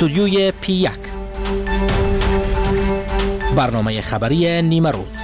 استودیوی P1 برنامه خبری نیمه روز.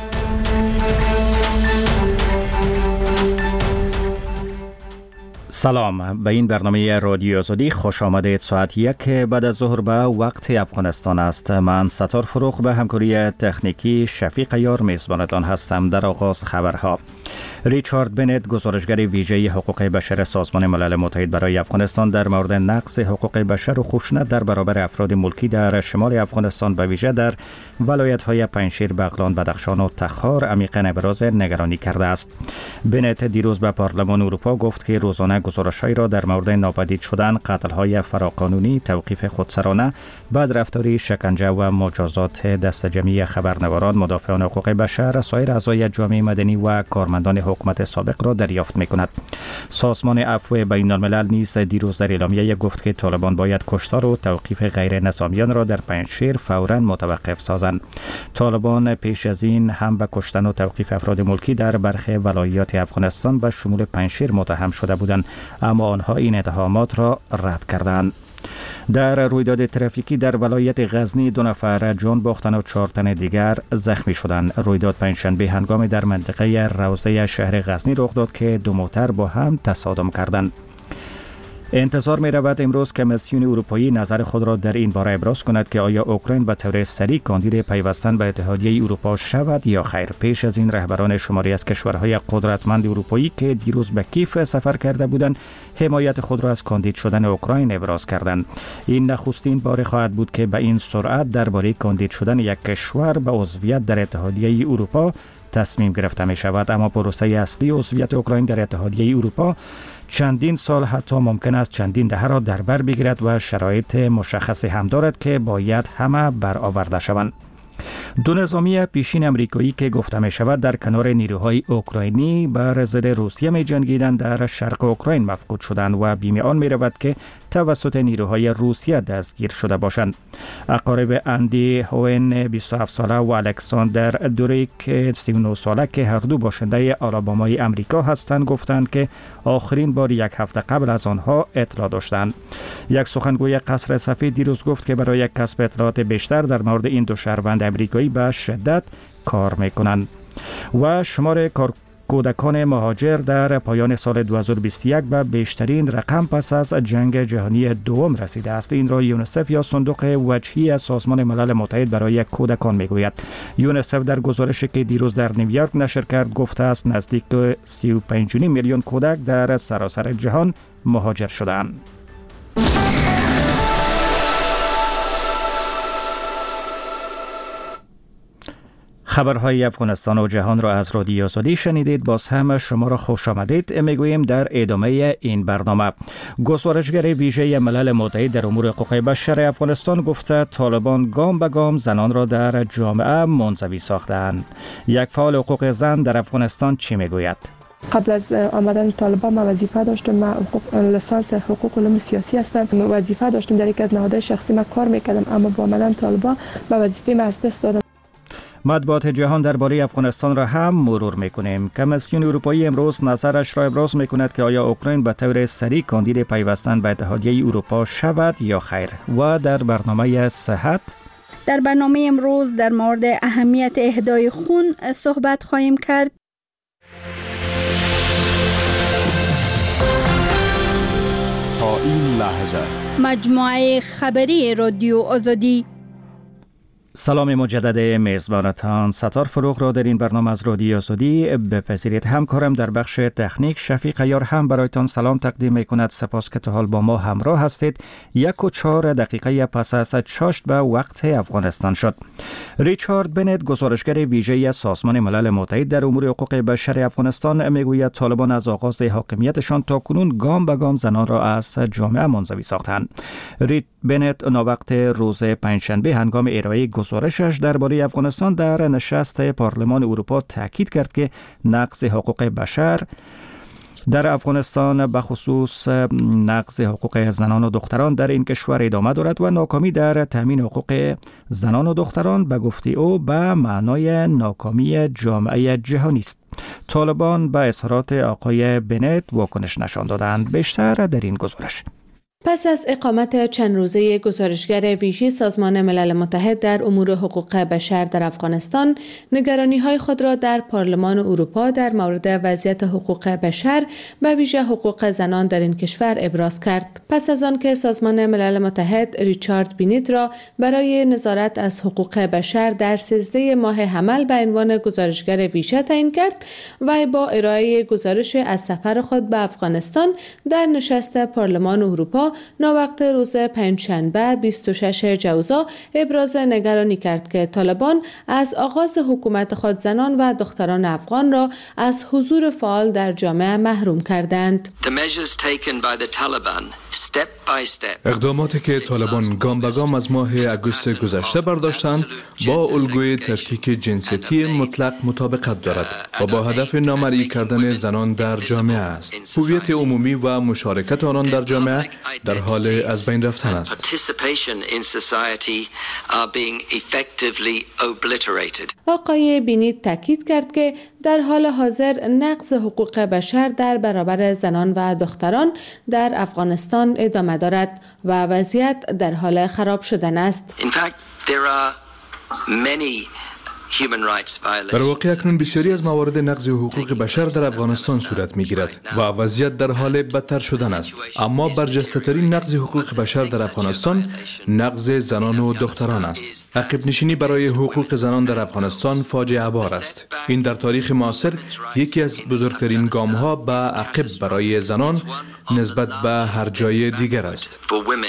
سلام، به این برنامه رادیو آزادی خوش آمدید. ساعت 1 بعد از ظهر به وقت افغانستان است. من ستار فروغ به همکاری تکنیکی شفیق یار میزبانتان هستم. در آغاز خبرها. ریچارد بنت، گزارشگر ویژه حقوق بشر سازمان ملل متحد برای افغانستان، در مورد نقض حقوق بشر و خشونت در برابر افراد ملکی در شمال افغانستان به ویژه در ولایت‌های پنجشیر، بغلان، بدخشان و تخار عمیقاً ابراز نگرانی کرده است. بنت دیروز به پارلمان اروپا گفت که روزانه گزارش‌هایی را در مورد ناپدید شدن، قتل‌های فراقانونی، توقیف خودسرانه، بدرفتاری، شکنجه و مجازات دست جمعی خبرنگاران، مدافعان حقوق بشر، سایر اعضای جامعه مدنی و کارمندان حکومت سابق را دریافت می‌کند. سازمان عفو بین‌الملل نیز دیروز در اعلامیه گفت که طالبان باید کشتار و توقیف غیر نظامیان را در پنجشیر فوراً متوقف سازند. طالبان پیش از این هم به کشتن و توقیف افراد ملکی در برخی ولایات افغانستان به شمول پنجشیر متهم شده بودند، اما آنها این اتهامات را رد کردند. در رویداد ترافیکی در ولایت غزنی 2 نفر جان باختند و 4 تن دیگر زخمی شدند. رویداد پنجشنبه هنگام در منطقه روضه شهر غزنی رخ داد که 2 موتر با هم تصادم کردند. انتظار می رود امروز کمیسیون اروپایی نظر خود را در این باره ابراز کند که آیا اوکراین به طور سریع کاندید پیوستن به اتحادیه اروپا شود یا خیر. پیش از این رهبران شماری از کشورهای قدرتمند اروپایی که دیروز به کیف سفر کرده بودند، حمایت خود را از کاندید شدن اوکراین ابراز کردند. این نخستین بار خواهد بود که به این سرعت درباره کاندید شدن یک کشور به عضویت در اتحادیه اروپا تصمیم گرفته می شود، اما پروسه اصلی عضویت اوکراین در اتحادیه اروپا چندین سال، حتی ممکن است چندین دهه را در بر بگیرد و شرایط مشخصی هم دارد که باید همه برآورده شوند. 2 نظامی پیشین امریکایی که گفته می شود در کنار نیروهای اوکراینی بر ضد روسیه می جنگیدند در شرق اوکراین مفقود شدند و بیم آن می رود که توسط نیروهای روسیه دستگیر شده باشند. اقارب اندی هوین 27 ساله و الکساندر دوریک 39 ساله که هر دو باشنده آلابامای امریکا هستند گفتند که آخرین بار 1 هفته قبل از آنها اطلاع داشتند. یک سخنگوی قصر سفید دیروز گفت که برای کسب اطلاعات بیشتر در مورد این 2 شهروند امریکایی به شدت کار میکنند. و شمار کودکان مهاجر در پایان سال 2021 به بیشترین رقم پس از جنگ جهانی دوم رسیده است. این را یونیسف یا صندوق وجهی از سازمان ملل متحد برای کودکان میگوید. یونیسف در گزارشی که دیروز در نیویورک نشر کرد گفته است نزدیک 35.5 میلیون کودک در سراسر جهان مهاجر شدند. خبرهای افغانستان و جهان را از رادیو آزادی شنیدید. باز هم شما را خوش آمدید میگوییم در ادامه این برنامه. گزارشگر ویژه ملل متحد در امور حقوق بشر افغانستان گفته طالبان گام به گام زنان را در جامعه منزوی ساختند. یک فعال حقوق زن در افغانستان چی میگوید؟ قبل از آمدن طالبان ما وظیفه داشتم، ما لیسانس حقوق علوم سیاسی هستم، وظیفه داشتم در یک از نهادهای شخصی ما کار میکردم، اما با آمدن طالبان ما وظیفه ما از دست دادم. مطبوعات جهان درباره افغانستان را هم مرور میکنیم. کمیسیون اروپایی امروز نظرش را ابراز میکند که آیا اوکراین به طور سریع کاندید پیوستن به اتحادیه اروپا شود یا خیر. و در برنامه صحت در برنامه امروز در مورد اهمیت اهدای خون صحبت خواهیم کرد. تا این لحظه مجموعه خبری رادیو آزادی. سلام مجدد میزبانتان ستار فروغ را در این برنامه از رادیو آزادی بپذیرید. همکارم در بخش تکنیک شفیق یار هم برایتان سلام تقدیم می کند. سپاس که تا حال با ما همراه هستید. 1:04 دقیقه پس از چاشت به وقت افغانستان شد. ریچارد بنت، گزارشگر ویژه سازمان ملل متحد در امور حقوق بشر افغانستان میگوید طالبان از آغاز حاکمیتشان تا کنون گام به گام زنان را از جامعه منزوی ساختند. بنت ناوقت روز پنجشنبه هنگام ارائه گزارشش درباره افغانستان در نشست پارلمان اروپا تاکید کرد که نقض حقوق بشر در افغانستان به خصوص نقض حقوق زنان و دختران در این کشور ادامه دارد و ناکامی در تامین حقوق زنان و دختران به گفته او به معنای ناکامی جامعه جهانی است. طالبان به اظهارات آقای بنت واکنش نشان دادند. بیشتر در این گزارش. پس از اقامت چند روزه گزارشگر ویژه سازمان ملل متحد در امور حقوق بشر در افغانستان، نگرانی‌های خود را در پارلمان اروپا در مورد وضعیت حقوق بشر و ویژه حقوق زنان در این کشور ابراز کرد. پس از آن که سازمان ملل متحد ریچارد بینیت را برای نظارت از حقوق بشر در 13 ماه حمل به عنوان گزارشگر ویژه تعیین کرد و با ارائه گزارش از سفر خود به افغانستان در نشست پارلمان اروپا ناوقت روز پنجشنبه 26 جوزا ابراز نگرانی کرد که طالبان از آغاز حکومت خود زنان و دختران افغان را از حضور فعال در جامعه محروم کردند. اقداماتی که طالبان گام به گام از ماه اگوست گذشته برداشتند با الگوی تفکیک جنسیتی مطلق مطابقت دارد و با هدف نامرئی کردن زنان در جامعه است. هویت عمومی و مشارکت آنان در جامعه در حال از بین رفتن است. آقای بینیت تاکید کرد که در حال حاضر نقض حقوق بشر در برابر زنان و دختران در افغانستان ادامه دارد و وضعیت در حال خراب شدن است. در واقع اکنون بسیاری از موارد نقض حقوق بشر در افغانستان صورت می‌گیرد و وضعیت در حال بدتر شدن است. اما برجسته‌ترین نقض حقوق بشر در افغانستان نقض زنان و دختران است. عقب نشینی برای حقوق زنان در افغانستان فاجعه بار است. این در تاریخ معاصر یکی از بزرگترین گام‌ها به عقب برای زنان نسبت به هر جای دیگر است.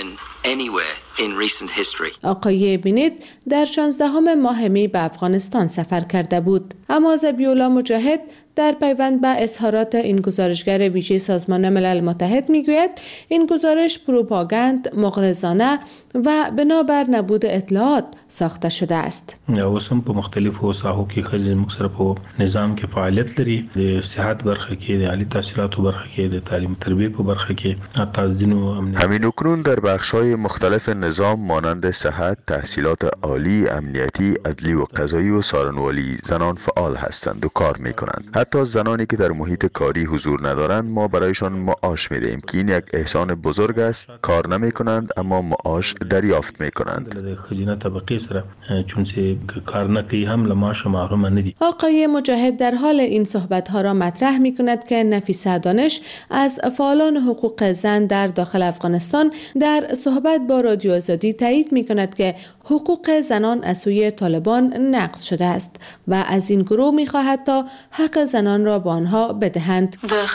آقای بینیت در 16 ماه می به افغانستان سفر کرده بود. اما ذبیح‌الله مجاهد در پیوند به اظهارات این گزارشگر ویژه سازمان ملل متحد میگوید این گزارش پروپاگاند، مغرضانه و بنابر نبود اطلاعات ساخته شده است. اوسم په مختلفو ساحو کې خځې مکسره په نظام کې فعالیت لري، د صحت برخه کې، د عالی تحصیلاتو برخه کې، د تعلیم تربیه په برخه کې، تدین و امنیت. همین اکنون در بخش‌های مختلف نظام مانند صحت، تحصیلات عالی، امنیتی، عدلی و قضایی و سارنوالی زنان فعال هستند و کار می‌کنند. حتی زنانی که در محیط کاری حضور ندارند ما برایشان معاش می‌دهیم که این یک احسان بزرگ است. کار نمی‌کنند اما معاش دریافت می‌کنند. آقای مجاهد در حال این صحبت‌ها را مطرح می‌کند که نفیسه دانش از فعالان حقوق زن در داخل افغانستان در صحبت با رادیو آزادی تایید می‌کند که حقوق زنان از سوی طالبان نقض شده است و از این گروه می‌خواهد تا حق زنان را به آنها بدهند.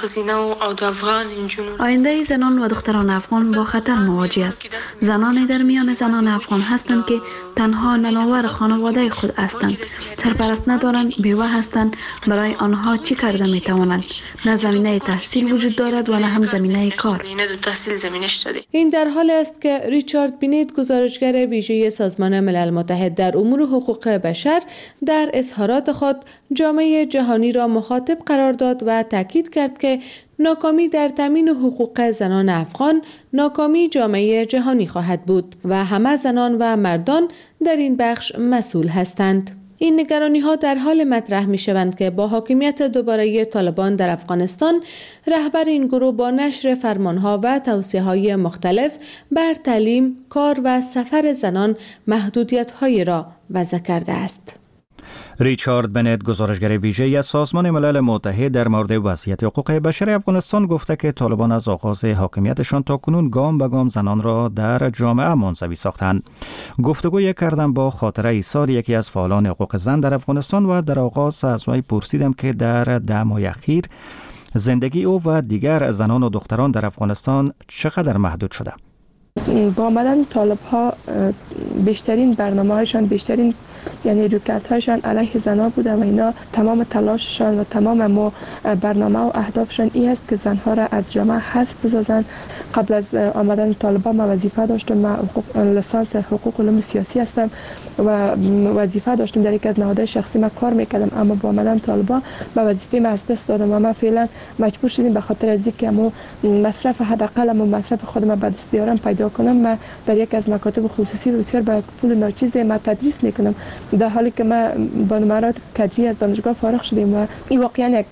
آینده زنان و دختران افغان با خطر مواجه است. زنان در میان زنان افغان هستند که تنها نناور خانواده خود هستند، سرپرست ندارند، بیوه هستند. برای آنها چی کرده می توانند؟ نه زمینه تحصیل وجود دارد و نه هم زمینه کار. این در حال است که ریچارد بینیت گزارشگر ویژه سازمان ملل متحد در امور حقوق بشر در اظهارات خود جامعه جهانی را مخاطب قرار داد و تاکید کرد که ناکامی در تامین حقوق زنان افغان ناکامی جامعه جهانی خواهد بود و همه زنان و مردان در این بخش مسئول هستند. این نگرانی‌ها در حال مطرح می‌شوند که با حاکمیت دوباره طالبان در افغانستان رهبر این گروه با نشر فرمان‌ها و توصیه‌های مختلف بر تعلیم، کار و سفر زنان محدودیت‌هایی را وضع کرده است. ریچارد بنت گزارشگر ویژه از سازمان ملل متحد در مورد وضعیت حقوق بشر افغانستان گفته که طالبان از آغاز حاکمیتشان تا کنون گام به گام زنان را در جامعه منزوی ساختند. گفتگوی کردم با خاطره ایثار یکی از فعالان حقوق زن در افغانستان و در آغاز از وی پرسیدم که در 10 ماه اخیر زندگی او و دیگر زنان و دختران در افغانستان چقدر محدود شده. با آمدن طالب ها بیشترین برنامه‌هایشان، بیشترین یعنی رویکردهایشان علیه زنها بوده و اینا تمام تلاششان و تمام برنامه و اهدافشان این است که زنها را از جامعه حذف بسازند. قبل از آمدن طالبان من وظیفه داشتم، من لیسانس حقوق علوم سیاسی هستم و وظیفه داشتم در یک از نهادهای شخصی من کار میکردم، اما با آمدن طالبان من وظیفه من از دست دادم و من فعلا مجبور شدیم به خاطر از اینکه مصرف حداقل مصرف خودم به دست بیارم پیدا کنم. من در یک از مکاتب خصوصی بسیار با پول ناچیز من تدریس میکنم در حالی که ما با نمرات کجی از دانشگاه فارغ شدیم و این واقعا یک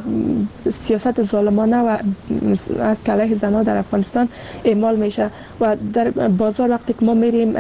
سیاست ظالمانه و از علیه زنان در افغانستان اعمال میشه و در بازار وقتی که ما میریم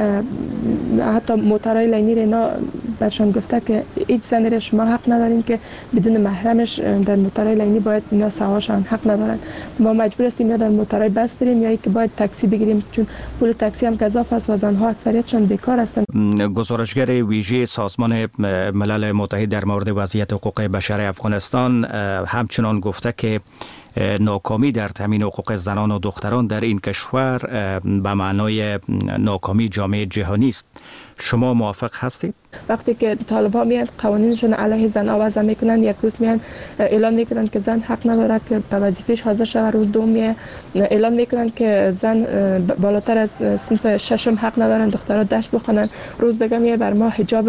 حتی موترهای لینی اینا برشان گفته که هیچ زنی را شما حق ندارین که بدون محرمش در موترهای لینی باید اینا سوارشان، حق ندارن. ما مجبور هستیم یا در موترهای بس بریم یا اینکه باید تاکسی بگیریم چون پول تاکسی هم گزاف است و زنها اکثریتشان بیکار هستند. گزارشگر ویژه سازمان ملل متحد در مورد وضعیت حقوق بشر افغانستان همچنان گفته که ناکامی در تامین حقوق زنان و دختران در این کشور به معنای ناکامی جامعه جهانی است. شما موافق هستید؟ وقتی که طالب‌ها میان قوانینشون علیه زن‌ها وضع میکنن، یک روز میان اعلام میکنن که زن حق نداره که به وظیفه‌اش حاضر شود، روز دوم میان اعلام میکنن که زن بالاتر از صنف ششم حق ندارن دخترها درس بخونن، روز دیگه میاد بر ما حجاب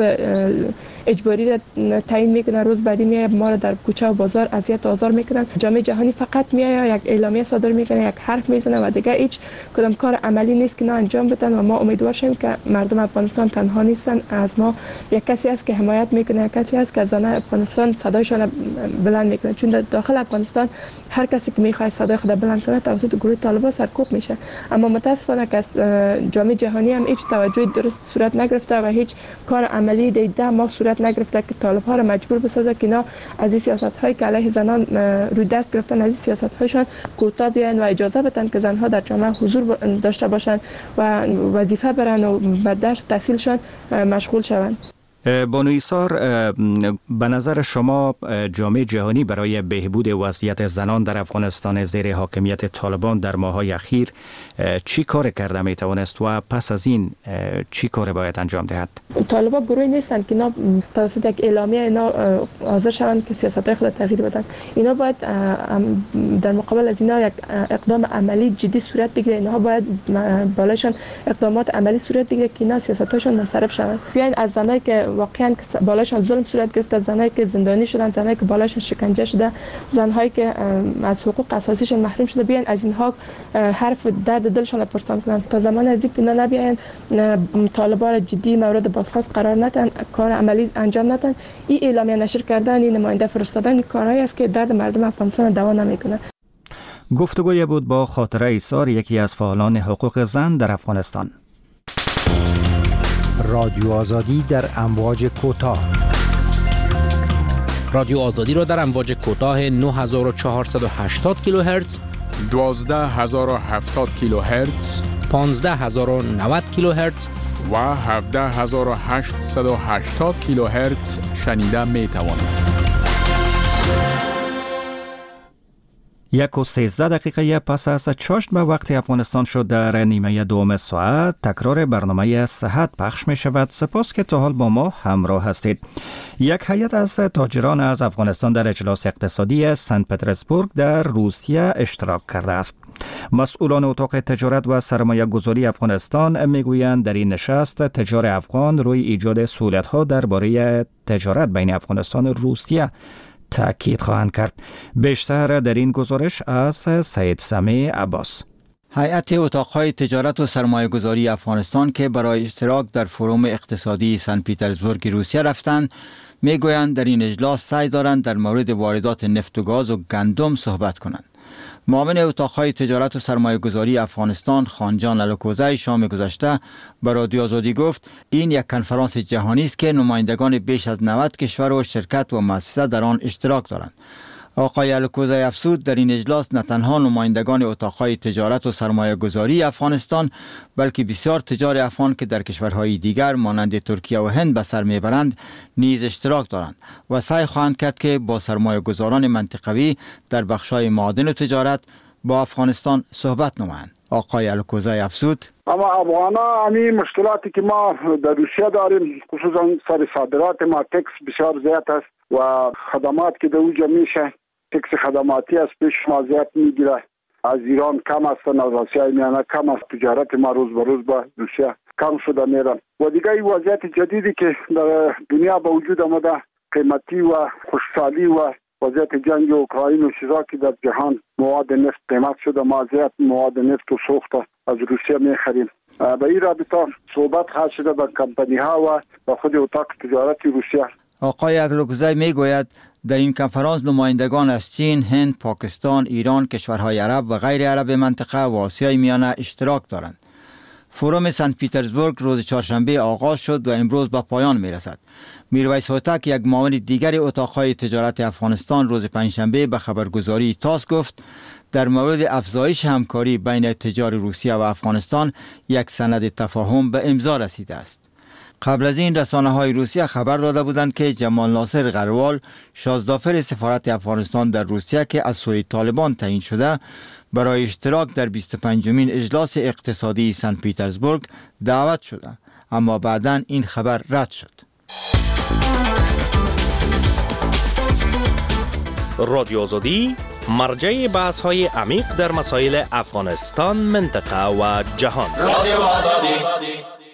اجباری را تعیین میکنن، روز بعدی میاد ما را در کوچه و بازار اذیت و آزار میکنن. جامعه جهانی فقط میاد یک اعلامیه صادر میکنه، یک حرف میزنه و دیگه هیچ کدام کار عملی نیست که نه انجام بدن و ما امیدوار شیم که مردم افغانستان تنها نیستن. از ما یک کسی است که حمایت میکنه، یک کسی است که زنان افغانستان صدایشان بلند میکنه، چون در داخل افغانستان هر کسی که میخواد صدای خود بلند کنه توسط گروه طالبان سرکوب میشه. اما متاسفانه که جامعه جهانی هم هیچ توجهی درست صورت نگرفته و هیچ کار عملی در 10 ماه صورت نگرفته که طالب‌ها را مجبور بسازه که اینا از این سیاست‌هایی که علیه زنان روی دست گرفتن از این سیاست‌هایشان کوتاه بیاین و اجازه بدن که زنها در جامعه حضور داشته باشند و وظیفه برن و به درس تحصیلشان مشغول شوند. بانو ایثار، به نظر شما جامعه جهانی برای بهبود وضعیت زنان در افغانستان زیر حاکمیت طالبان در ماه‌های اخیر چی کار کرده می توانست و پس از این چی کار باید انجام دهد؟ طالبان گروهی نیستند که اینا توسط یک اعلامیه اینا حاضر شوند که سیاست‌های خود تغییر بدن. اینا باید در مقابل از اینا یک اقدام عملی جدی صورت بگیره. اینا باید بالایشان اقدامات عملی صورت بگیره که اینا سیاست‌هاشون منصرف شوند. بیاین از زنایی که واقعا بالایشان ظلم صورت گرفته، زنایی که زندانی شدن، زنایی که بالایشان شکنجه شده، زنهایی که از حقوق اساسیشون محروم شده، بیاین از اینها حرف درد دلشان پرسان کنن. تا زمان از اینا نبیاین طالبان را جدی مورد بازخواست قرار ندن، کار عملی انجام ندن، این اعلامیه نشر کردن، این نماینده فرستادن کارهایی است که درد مردم افغانستان دوا نمیکنه. گفتگوی بود با خاطره ایثار، یکی از فعالان حقوق زن در افغانستان. رادیو آزادی در امواج کوتاه. رادیو آزادی را در امواج کوتاه 9480 کیلوهرتز، 12070 کیلوهرتز، 15090 کیلوهرتز و 17880 کیلوهرتز شنیده می توانید. 1:13 پس از چاشت به وقت افغانستان شد در نیمه دوم ساعت تکرار برنامه صحت پخش می شود. سپاس که تا حال با ما همراه هستید. یک هیئت از تاجران از افغانستان در اجلاس اقتصادی سنت پترزبورگ در روسیه اشتراک کرده است. مسئولان اتاق تجارت و سرمایه گذاری افغانستان میگویند در این نشست تجار افغان روی ایجاد سهولت‌ها درباره تجارت بین افغانستان و روسیه تأکید خواهند کرد. بیشتر در این گزارش از سید سمی عباس. هیئت اتاقهای تجارت و سرمایه گذاری افغانستان که برای اشتراک در فروم اقتصادی سن پترزبورگ روسیه رفتند میگویند در این اجلاس سعی دارند در مورد واردات نفت و گاز و گندم صحبت کنند. معاون اتاقهای تجارت و سرمایه گذاری افغانستان خانجان الکوزی شام گذشته به رادیو آزادی گفت این یک کنفرانس جهانی است که نمایندگان بیش از 90 کشور و شرکت و مؤسسه در آن اشتراک دارند. آقای الکوزی افزود در این اجلاس نه تنها نمایندگان اتاقهای تجارت و سرمایه گذاری افغانستان بلکه بسیار تجار افغان که در کشورهای دیگر مانند ترکیه و هند به سر میبرند نیز اشتراک دارند و سعی خواهند کرد که با سرمایه گذاران منطقوی در بخش‌های معادن و تجارت با افغانستان صحبت نمایند. آقای الکوزی افزود اما افغانا همین مشکلاتی که ما در روسیه داریم خصوصا سر صادرات ما تکس بسیار زیاد است و خدمات که در اونجا میشه تکس خدماتی است پیش ما زیاد میگیره. از ایران کم است، از آسیای میانه کم است، تجارت ما روز به روز با روسیه کم شده میره و دیگه این وضعیت جدیدی که در دنیا با وجود آمده قیمتی و خوشحالی و وضعیت جنگ اوکراین و چیزا که در جهان مواد نفت قیمت شده، ما زیاد مواد نفت و سوخت از روسیه میخریم. به این رابطه صحبت خواهد شده با کمپانی ها و با خود اتاق تجارت روسیه. آقای اکلوکزی میگوید در این کنفرانس نمایندگان از چین، هند، پاکستان، ایران، کشورهای عرب و غیر عرب منطقه و آسیای میانه اشتراک دارند. فروم سنت پیترزبورگ روز چهارشنبه آغاز شد و امروز به پایان می رسد. میرویس هوتک، یک معاون دیگر اتاقهای تجارت افغانستان، روز پنجشنبه به خبرگزاری تاس گفت در مورد افزایش همکاری بین تجار روسیه و افغانستان یک سند تفاهم به امضا رسیده است. قبل از این رسانه‌های روسیه خبر داده بودند که جمال ناصر غروال، شازدافر سفارت افغانستان در روسیه که از سوی طالبان تعیین شده، برای اشتراک در 25مین اجلاس اقتصادی سنت پیترزبورگ دعوت شده، اما بعداً این خبر رد شد. رادیو آزادی مرجع بحث‌های عمیق در مسائل افغانستان، منطقه و جهان. رادیو آزادی.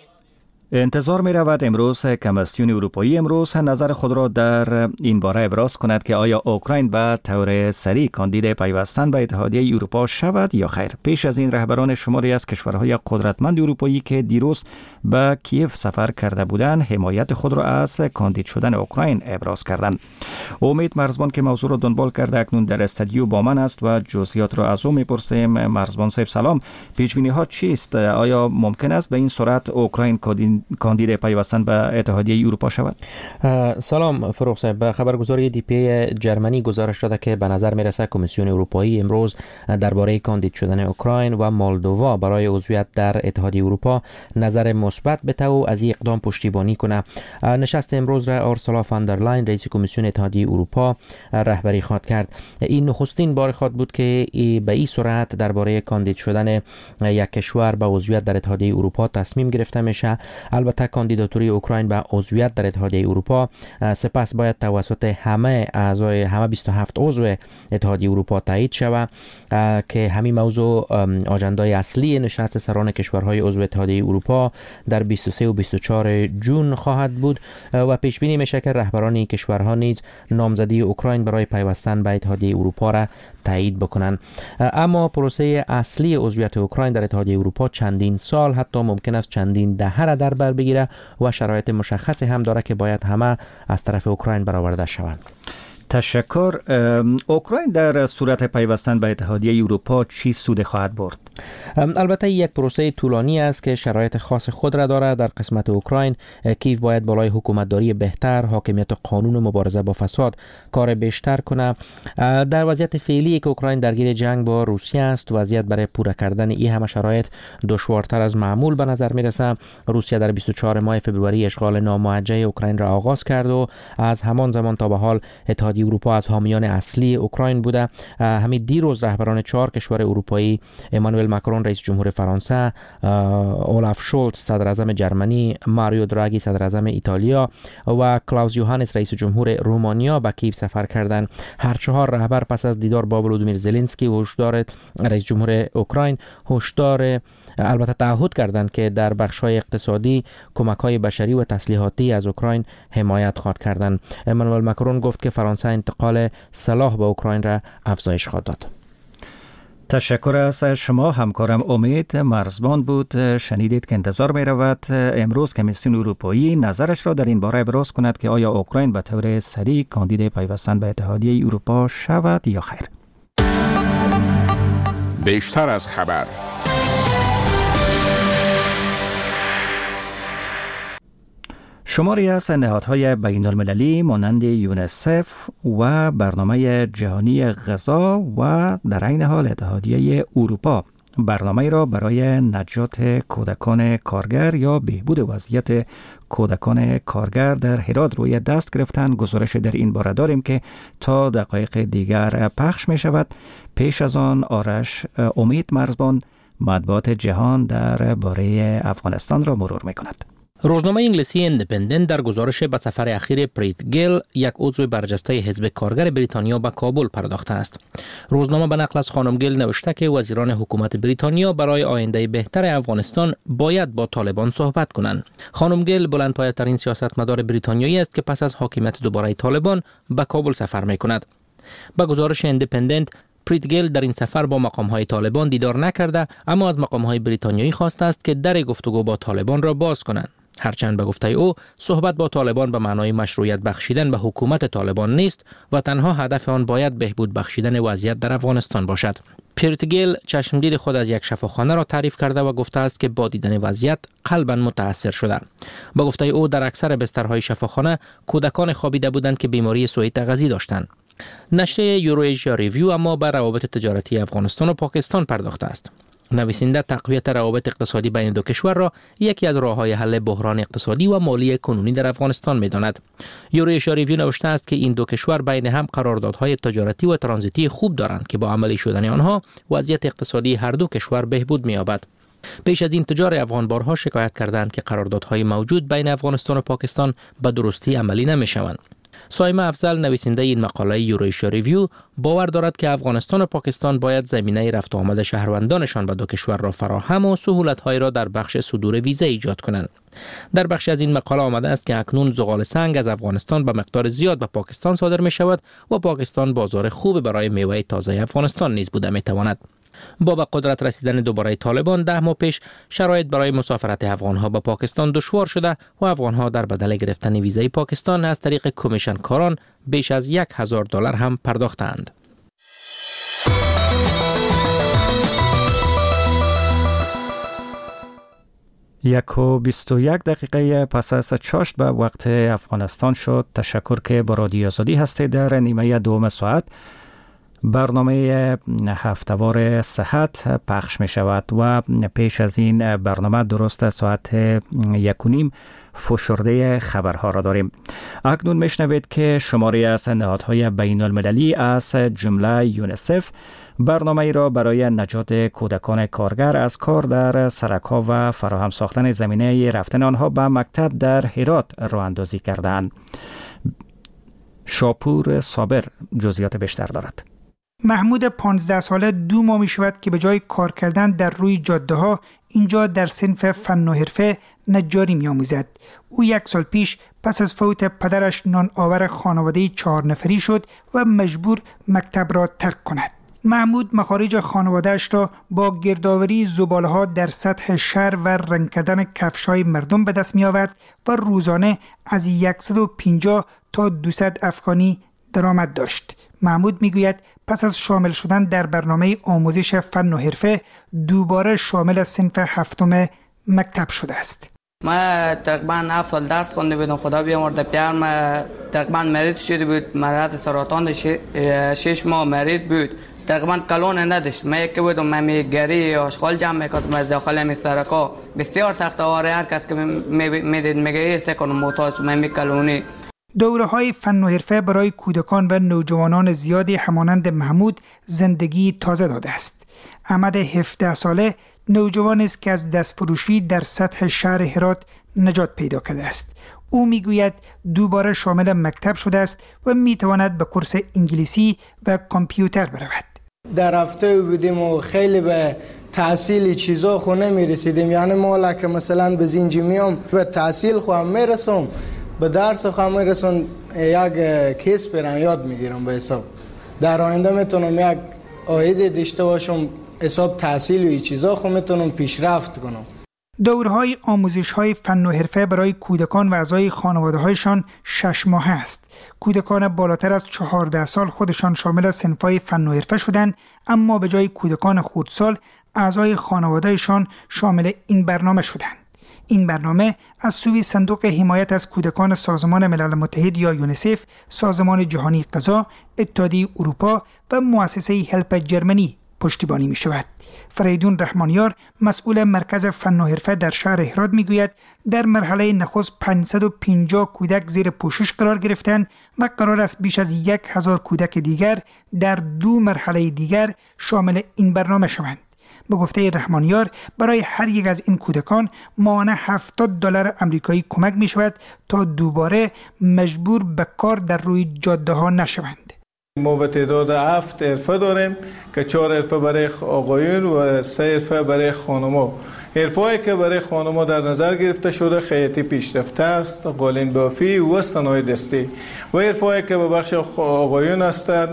انتظار می رود امروز کمیسیون اروپایی نظر خود را در این باره ابراز کند که آیا اوکراین به طور سریع کاندید پیوستن به اتحادیه اروپا شود یا خیر. پیش از این رهبران شماری از کشورهای قدرتمند اروپایی که دیروز به کیف سفر کرده بودند حمایت خود را از کاندید شدن اوکراین ابراز کردند. امید مرزبان که موضوع را دنبال کرده اکنون در استودیو با من است و جزئیات را از او میپرسیم. مرزبان صاحب سلام، پیش بینی ها چیست؟ آیا ممکن است به این صورت اوکراین کاندید پیوستن به اتحادیه اروپا شود؟ سلام فروغ صاحب، به خبرگزاری دی پی جرمنی گزارش داده که به نظر میرسه کمیسیون اروپایی امروز درباره کاندید شدن اوکراین و مولدووا برای عضویت در اتحادیه اروپا نظر مثبت بده و از این اقدام پشتیبانی کنه. نشست امروز را اورسولا فاندرلاین رئیس کمیسیون اتحادیه اروپا رهبری خواهد کرد. این نخستین بار خواهد بود که به این صورت درباره کاندید شدن یک کشور به عضویت در اتحادیه اروپا تصمیم گرفته میشه. البته کاندیداتوری اوکراین به عضویت در اتحادیه اروپا سپس باید توسط همه 27 عضو اتحادیه اروپا تایید شود که همین موضوع آجندای اصلی نشست سران کشورهای عضو اتحادیه اروپا در 23 و 24 جون خواهد بود و پیش بینی میشه که رهبران کشورها نیز نامزدی اوکراین برای پیوستن به اتحادیه اروپا را تایید بکنند. اما پروسه اصلی عضویت اوکراین در اتحادیه اروپا چندین سال، حتی ممکن است چندین دهه را در بر بگیره و شرایط مشخصی هم داره که باید همه از طرف اوکراین برآورده شوند. تشکر. اوکراین در صورت پیوستن به اتحادیه اروپا چی سود خواهد برد؟ البته یک پروسه طولانی است که شرایط خاص خود را دارد. در قسمت اوکراین کیف باید بالای حکومتداری بهتر، حاکمیت قانون و مبارزه با فساد کار بیشتر کنه. در وضعیت فعلی که اوکراین درگیر جنگ با روسیه است، وضعیت برای پورا کردن این همه شرایط دشوارتر از معمول به نظر میرسه. روسیه در 24 ماه فوریه اشغال ناموجه اوکراین را آغاز کرد و از همان زمان تا به حال اتحادیه اروپا از حامیان اصلی اوکراین بوده. همین دیروز رهبران 4 کشور اروپایی، امانوئل ماکرون رئیس جمهور فرانسه، اولاف شولز صدر اعظم جرمنی، ماریو دراگی صدر اعظم ایتالیا و کلاوس یوهانس رئیس جمهور رومانیا به کیف سفر کردند. هر 4 رهبر پس از دیدار با ولودیمیر زلنسکی هشدار رئیس جمهور اوکراین البته تعهد کردند که در بخش‌های اقتصادی کمک‌های بشری و تسلیحاتی از اوکراین حمایت خواهد کردند. امانوئل ماکرون گفت که فرانسه انتقال سلاح به اوکراین را افزایش خواهد داد. تشکر از شما. همکارم امید مرزبان بود. شنیدید که انتظار می رود امروز کمیسیون اروپایی نظرش را در این باره ابراز کند که آیا اوکراین به طور سریع کاندید پیوستن به اتحادیه اروپا شود یا خیر. بیشتر از خبر. شماری از نهادهای بین المللی مانند یونسف و برنامه جهانی غذا و در عین حال اتحادیه اروپا برنامه را برای نجات کودکان کارگر یا بهبود وضعیت کودکان کارگر در هرات روی دست گرفتن. گزارش در این باره داریم که تا دقایق دیگر پخش می شود. پیش از آن آرش امید مرزبان مطبوعات جهان در باره افغانستان را مرور می کند. روزنامه انگلیسی ایندیپندنت در گزارش به سفر اخیر پریت گیل، یک عضو برجسته حزب کارگر بریتانیا، به کابل پرداخته است. روزنامه به نقل از خانم گیل نوشته که وزیران حکومت بریتانیا برای آینده بهتر افغانستان باید با طالبان صحبت کنند. خانم گیل بلندپایه‌ترین سیاستمدار بریتانیایی است که پس از حاکمیت دوباره طالبان به کابل سفر می‌کند. با گزارش ایندیپندنت، پریتگل در این سفر با مقام‌های طالبان دیدار نکرده، اما از مقام‌های بریتانیایی خواسته است که در گفتگو با طالبان را باز کنند. هرچند به گفته او صحبت با طالبان به معنای مشروعیت بخشیدن به حکومت طالبان نیست و تنها هدف آن باید بهبود بخشیدن وضعیت در افغانستان باشد. پریتگل چشمدید خود از یک شفاخانه را تعریف کرده و گفته است که با دیدن وضعیت قلباً متاثر شده. با گفته او در اکثر بسترهای شفاخانه کودکان خوابیده بودند که بیماری سوء تغذیه داشتند. نشریه یورویژیا ریویو اما به روابط تجارتی افغانستان و پاکستان پرداخته است. نویسنده تقویت روابط اقتصادی بین دو کشور را یکی از راه‌های حل بحران اقتصادی و مالی کنونی در افغانستان می‌داند. یورویژیا ریویو نوشته است که این دو کشور بین هم قراردادهای تجارتی و ترانزیتی خوب دارند که با عملی شدن آنها وضعیت اقتصادی هر دو کشور بهبود می‌یابد. پیش از این تجار افغان بارها شکایت کردند که قراردادهای موجود بین افغانستان و پاکستان به درستی عملی نمی‌شوند. سایمه افضل نویسنده این مقاله یورویژیا ریویو باور دارد که افغانستان و پاکستان باید زمینه رفت و آمد شهروندانشان به دو کشور را فراهم و سهولت‌های را در بخش صدور ویزا ایجاد کنند. در بخش از این مقاله آمده است که اکنون زغال سنگ از افغانستان به مقدار زیاد به پاکستان صادر می شود و پاکستان بازار خوب برای میوه تازه افغانستان نیز بوده می تواند. با به قدرت رسیدن دوباره طالبان 10 ماه پیش شرایط برای مسافرت افغانها به پاکستان دشوار شده و افغانها در بدل گرفتن ویزای پاکستان از طریق کمیشن کاران بیش از $1,000 هم پرداختند. 1:21 پس از چاشت به وقت افغانستان شد. تشکر که با رادیو آزادی هستید. در نیمه دوم ساعت برنامه هفتهوار صحت پخش می شود و پیش از این برنامه درست ساعت 1:30 فشرده خبرها را داریم. اکنون میشنوید که شماری از نهادهای بین المللی از جمله یونیسف برنامه ای را برای نجات کودکان کارگر از کار در سرک‌ها و فراهم ساختن زمینه رفتن آنها به مکتب در هرات راه اندازی کردند. شاپور صابر جزئیات بیشتر دارد. محمود 15 ساله 2 ماه می شود که به جای کار کردن در روی جاده ها اینجا در صنف فن و حرفه نجاری می آموزد. او 1 سال پیش پس از فوت پدرش نان آور خانواده 4 نفری شد و مجبور مکتب را ترک کند. محمود مخارج خانواده‌اش را با گردآوری زباله‌ها در سطح شهر و رنگ کردن کفش‌های مردم به دست می‌آورد و روزانه از 150 تا 200 افغانی درآمد داشت. محمود می‌گوید پس از شامل شدن در برنامه آموزش فن و حرفه دوباره شامل صنف 7 مکتب شده است. ما تقریبا 7 سال درس خونده بودم. خدا بیامرده پدرم تقریبا مریض شده بود، مرض سرطان 6 ماه مریض بود. تقریبا کلون نداشت. من یک بودم من گری آشغال جمع میکردم داخل می سرکا. بسیار سخت آواره هر کس که میدید میگه ایرسه کنم محتاج من میکلونی. دوره های فن و حرفه برای کودکان و نوجوانان زیادی همانند محمود زندگی تازه داده است. احمد 17 ساله نوجوان است که از دستفروشی در سطح شهر هرات نجات پیدا کرده است. او میگوید دوباره شامل مکتب شده است و میتواند به کورس انگلیسی و کامپیوتر برود. در هفته بودیم و خیلی به تحصیل چیزا خو نمیرسیدیم. یعنی ما که مثلا به زنجی میام به تحصیل خو میرسم، به درس خو میرسم، یک کیس برام یاد میگیرم به حساب. در آینده میتونم یک عاید داشته باشم، حساب تحصیل و این چیزا خو میتونم پیشرفت کنم. دورهای آموزش‌های فن و حرفه برای کودکان و اعضای خانواده‌هایشان 6 ماهه است. کودکان بالاتر از 14 سال خودشان شامل صنف‌های فن و حرفه شدند، اما به جای کودکان خردسال اعضای خانواده‌شان شامل این برنامه شدند. این برنامه از سوی صندوق حمایت از کودکان سازمان ملل متحد یا یونیسف، سازمان جهانی غذا، اتحادیه اروپا و مؤسسه هلپ جرمنی پشتیبانی می شود. فریدون رحمانیار مسئول مرکز فن و حرفه در شهر هرات می گوید در مرحله نخست 550 کودک زیر پوشش قرار گرفتند و قرار است بیش از 1000 کودک دیگر در 2 مرحله دیگر شامل این برنامه شوند. به گفته رحمانیار برای هر یک از این کودکان ماهانه $70 آمریکایی کمک می شود تا دوباره مجبور به کار در روی جاده ها نشوند. ما به تعداد 7 حرفه داریم که 4 حرفه برای آقایون و 3 حرفه برای خانم‌ها. حرفه‌ای که برای خانم‌ها در نظر گرفته شده خیاطی پیشرفته است، قالین بافی و صنایع دستی. و حرفه‌ای که به بخش آقایون هستند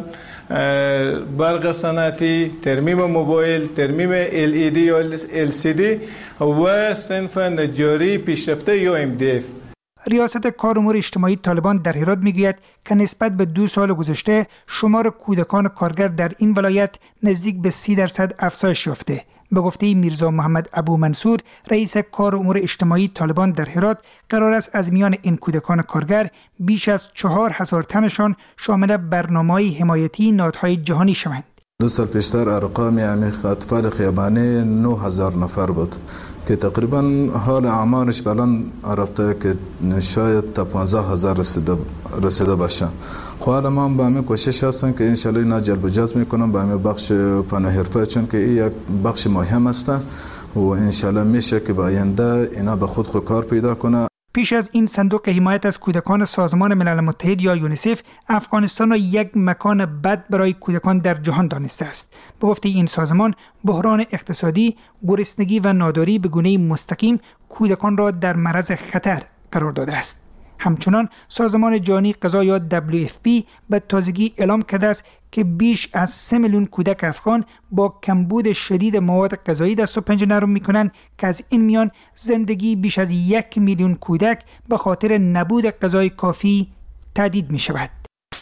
برق صنعتی، ترمیم موبایل، ترمیم LED یا LCD و صنف نجاری پیشرفته یا MDF. ریاست کار امور اجتماعی طالبان در هرات میگوید که نسبت به 2 سال گذشته شمار کودکان کارگر در این ولایت نزدیک به 30% افزایش یافته. به گفته میرزا محمد ابو منصور رئیس کار امور اجتماعی طالبان در هرات، قرار است از میان این کودکان کارگر بیش از 4000 تنشان شامل برنامه‌های حمایتی نهادهای جهانی شوند. 2 سال پیشتر ارقام اطفال خیابانی 9000 نفر بود که تقریبا حال اعمارش الان رفته که شاید تا 15000 رسیده باشه. حالا ما با همین کوشش هستیم که انشالله اینا جلب و جذب میکنم با همین بخش فن و حرفه، چون که این یک بخش مهم است و انشالله میشه که با آینده اینا به خود کار پیدا کنه. پیش از این صندوق حمایت از کودکان سازمان ملل متحد یا یونیسف افغانستان را یک مکان بد برای کودکان در جهان دانسته است. به گفته این سازمان، بحران اقتصادی، گرسنگی و ناداری به گونه مستقیم کودکان را در معرض خطر قرار داده است. همچنان سازمان جهانی غذا یا WFP به تازگی اعلام کرده است که بیش از 3 میلیون کودک افغان با کمبود شدید مواد غذایی دست و پنجه نرم می‌کنند که از این میان زندگی بیش از 1 میلیون کودک به خاطر نبود غذای کافی تهدید می‌شود.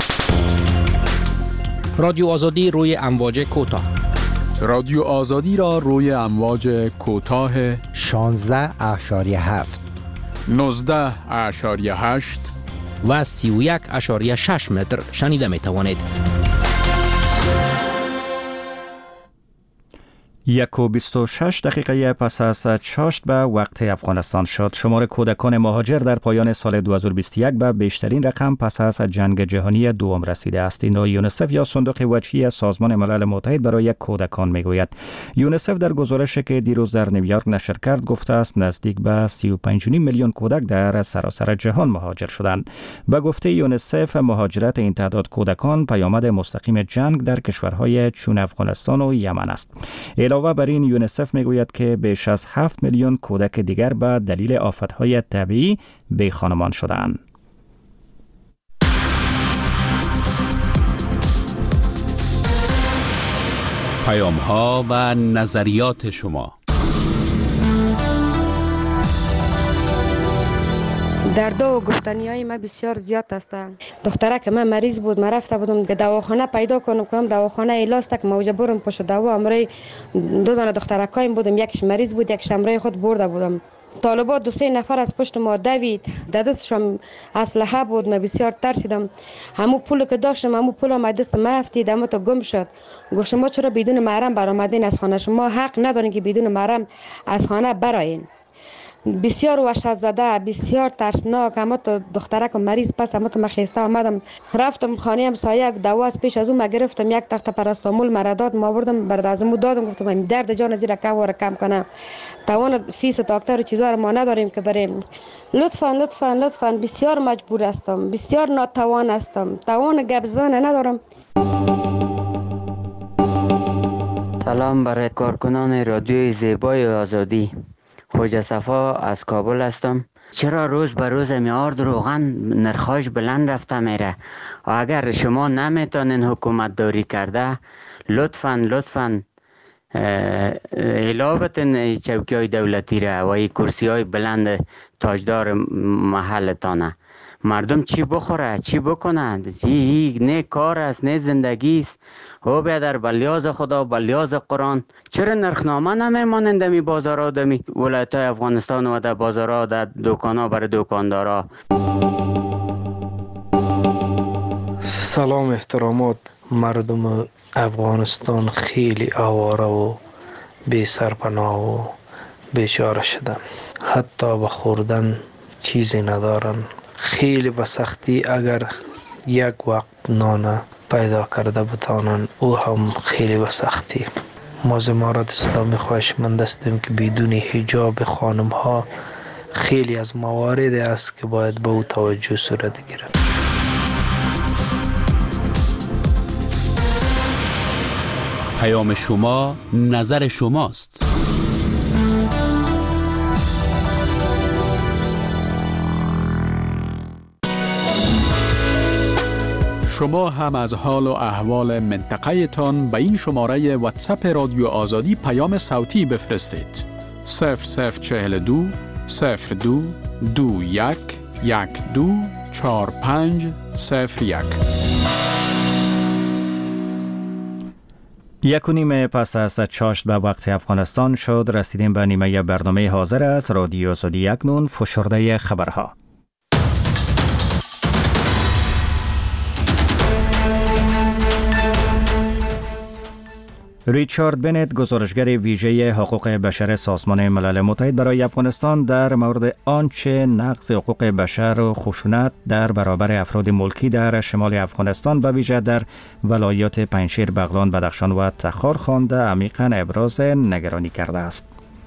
رادیو آزادی روی امواج کوتاه. رادیو آزادی را روی امواج کوتاه 16.7 19.8 و 31.6 متر شنیده می توانید. 1:26 دقیقه پس از چاشت به وقت افغانستان شد. شمار کودکان مهاجر در پایان سال 2021 به بیشترین رقم پس از جنگ جهانی دوم رسیده است. این را یونیسف یا صندوق وجهی سازمان ملل متحد برای کودکان میگوید. یونیسف در گزارشی که دیروز در نیویورک نشر کرد گفته است نزدیک به 35.5 میلیون کودک در سراسر جهان مهاجر شدند. به گفته یونیسف مهاجرت این تعداد کودکان پیامد مستقیم جنگ در کشورهای چون افغانستان و یمن است. علاوه بر این یونیسف میگوید که بیش از 7 میلیون کودک دیگر به دلیل آفتهای طبیعی بی خانمان شدند. پیام‌ها و نظریات شما. درد و گفتنیای من بسیار زیاد است. دختره که من مریض بود، من رفته بودم که دواخانه پیدا کنم که دواخانه ایلاست که موجه برم پشت دوا امروی 2 دانه دخترکایم بودم، یکیش مریض بود یکیش امروی خود برده بودم. طالبات 2-3 نفر از پشت ما دوید، دستشم اسلحه بود، من بسیار ترسیدم. همون پول که داشتم همون پول ما دست ما افتید، اما تو گم شد. گفت شما چرا بدون محرم برآمدین از خانه؟ شما حق ندارین که بدون محرم از خانه برآیین. بسیار وحشت زده، بسیار ترسناک. اما تو دخترک مریض پس اما تو مخیسته آمدم، رفتم خانه همسایه دوا از پیش از اون ما گرفتم، یک تخت پاراستامول مرا داد، ما بردم برد از اون دادم، گفتم این درد جان زیرا کم کنه، توان فیس دکتر و چیزا رو ما نداریم که بریم. لطفاً بسیار مجبور هستم، بسیار ناتوان هستم، توان گپ زدن ندارم. سلام برای کارکنان رادیوی زیبای آزادی. خوجا صفا از کابل هستم. چرا روز به روز میارد روغن نرخاش بلند رفته میره؟ و اگر شما نمیتونین حکومت داری کرده لطفاً اعلابتن چوکی های دولتی را و این کرسی های بلند تاجدار محلتانه. مردم چی بخوره چی بکنند؟ نه کار است نه زندگی است. او بیادر بلیاز خدا بلیاز قرآن چرا نرخنامه نمیمانند می بازارها دمی ولایت های افغانستان و در بازارها در دکانها برای دکاندارها؟ سلام احترامات. مردم افغانستان خیلی آواره و بی سرپناه و بیچاره شدن، حتی به خوردن چیزی ندارن. خیلی به سختی اگر یک وقت نان پیدا کرده بتانن او هم خیلی به سختی. ما امارت اسلامی خواهشمند هستیم که بدون حجاب خانم ها خیلی از موارد است که باید به او توجه صورت گیرد. پیام شما نظر شماست. شما هم از حال و احوال منطقه تان به این شماره واتساپ رادیو آزادی پیام صوتی بفرستید. 0042 02 21 12 4501. 1:30 پس از چاشت به وقت افغانستان شد. رسیدیم به نیمه برنامه حاضر است رادیو آزادی اکنون فشرده خبرها. ریچارد بنت، گزارشگر ویژه حقوق بشر سازمان ملل متحد برای افغانستان، در مورد آنچه نقض حقوق بشر و خشونت در برابر افراد ملکی در شمال افغانستان به ویژه در ولایات پنجشیر، بغلان، بدخشان و تخار خوانده عمیقاً ابراز نگرانی کرده است.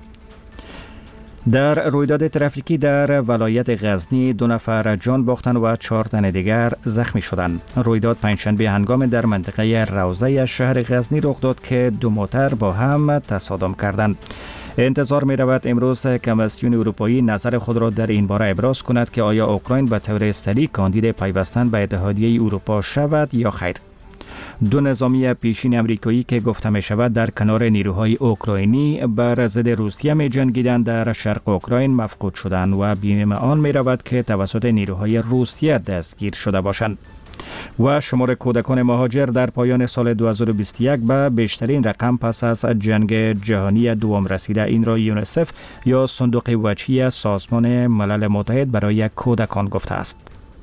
در رویداد ترافیکی در ولایت غزنی 2 نفر جان باختند و 4 تن دیگر زخمی شدند. رویداد پنجشنبه هنگام در منطقه روضه شهر غزنی رخ داد که 2 موتر با هم تصادم کردند. انتظار می رود امروز کمیسیون اروپایی نظر خود را در این باره ابراز کند که آیا اوکراین به طور سریع کاندید پیوستن به اتحادیه اروپا شود یا خیر. 2 نظامی پیشین امریکایی که گفته می شود در کنار نیروهای اوکراینی بر ضد روسیه می جنگیدند در شرق اوکراین مفقود شدند و بیم آن می رود که توسط نیروهای روسیه دستگیر شده باشند. و شمار کودکان مهاجر در پایان سال 2021 به بیشترین رقم پس از جنگ جهانی دوم رسیده. این را یونیسف یا صندوق وجهی سازمان ملل متحد برای کودکان گفته است.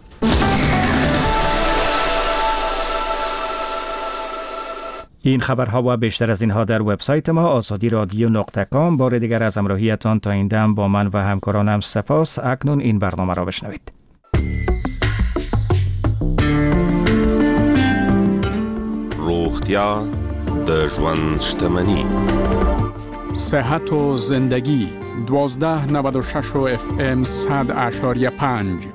این خبرها و بیشتر از اینها در وبسایت ما azadi.radio.com. بار دیگر از همراهیتان تا این دم با من و همکارانم سپاس. اکنون این برنامه را بشنوید. روغتیا د ژوند شتمنی. صحت و زندگی 1296 FM 100.5.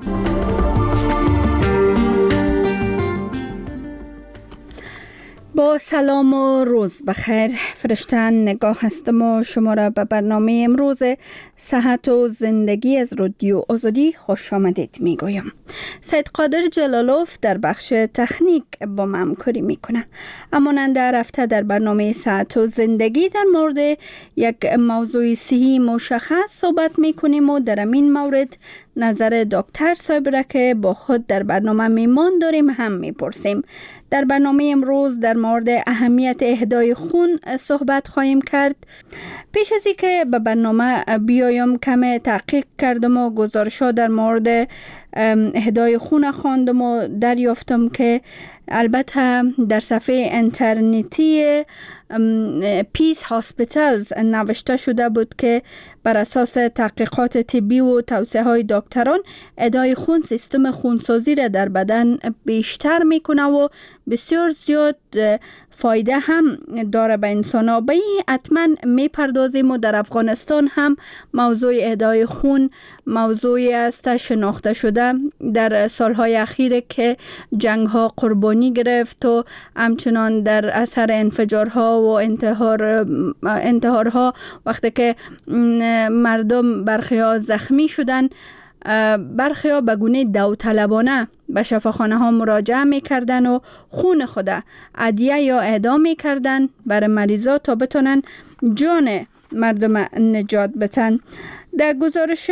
با سلام و روز بخیر. فرشته نگاه هستم و شما را به برنامه امروز صحت و زندگی از رادیو آزادی خوش آمدید می گویم. سید قادر جلالوف در بخش تکنیک با من همکاری میکنه. مانند هر هفته در برنامه صحت و زندگی در مورد یک موضوع صحی مشخص صحبت میکنیم و در این مورد نظر دکتر صاحب را که با خود در برنامه میمان داریم هم میپرسیم. در برنامه امروز در مورد اهمیت اهدای خون صحبت خواهیم کرد. پیش از اینکه به برنامه بیایم کم تحقیق کردم و گزارش‌ها در مورد اهدای خون خواندم و دریافتم که البته در صفحه اینترنتی پیس هاسپیتالز نوشته شده بود که بر اساس تحقیقات طبی و توصیه های دکتران اهدای خون سیستم خونسازی را در بدن بیشتر میکنه و بسیار زیاد فایده هم داره به انسان ها. به این حتما میپردازیم و در افغانستان هم موضوع اهدای خون موضوعی است شناخته شده در سالهای اخیر که جنگ ها قربانی گرفت و همچنان در اثر انفجارها و انتحارها وقتی که مردم برخی‌ها زخمی شدن، برخی‌ها به گونه داوطلبانه به شفاخانه ها مراجعه میکردن و خون خود عدیه یا اهدا میکردن برای مریضا تا بتونن جان مردم نجات بدن. در گزارش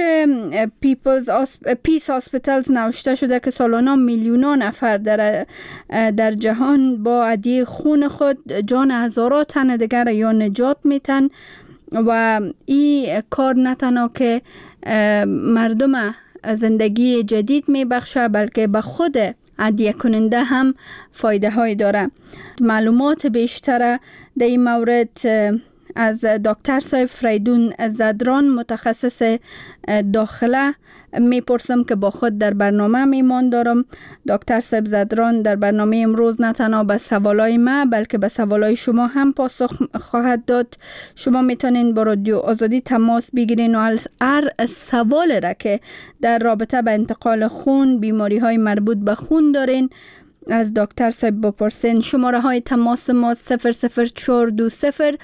پیس هاسپیتالز نوشته شده که سالانه میلیونان نفر در جهان با عدیه خون خود جان هزاران تن دیگر یا نجات میتن و این کار نه تنها که مردم زندگی جدید میبخشه بلکه به خود عدیه کننده هم فایده های داره. معلومات بیشتر در این مورد از دکتر صاحب فریدون زدران متخصص داخله میپرسم که با خود در برنامه میمان دارم. دکتر صاحب زدران در برنامه امروز نه تنها به سوالای ما بلکه به سوالای شما هم پاسخ خواهد داد. شما میتونین با رادیو آزادی تماس بگیرین و هر سوال را که در رابطه به انتقال خون، بیماری های مربوط به خون دارین از دکتر صاحب بپرسین. شماره های تماس ما 00420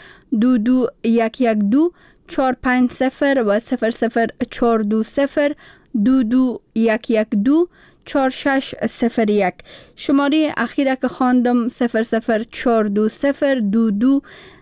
22 450 و 00420 22 112 4601. شماره اخیره که خواندم 00420222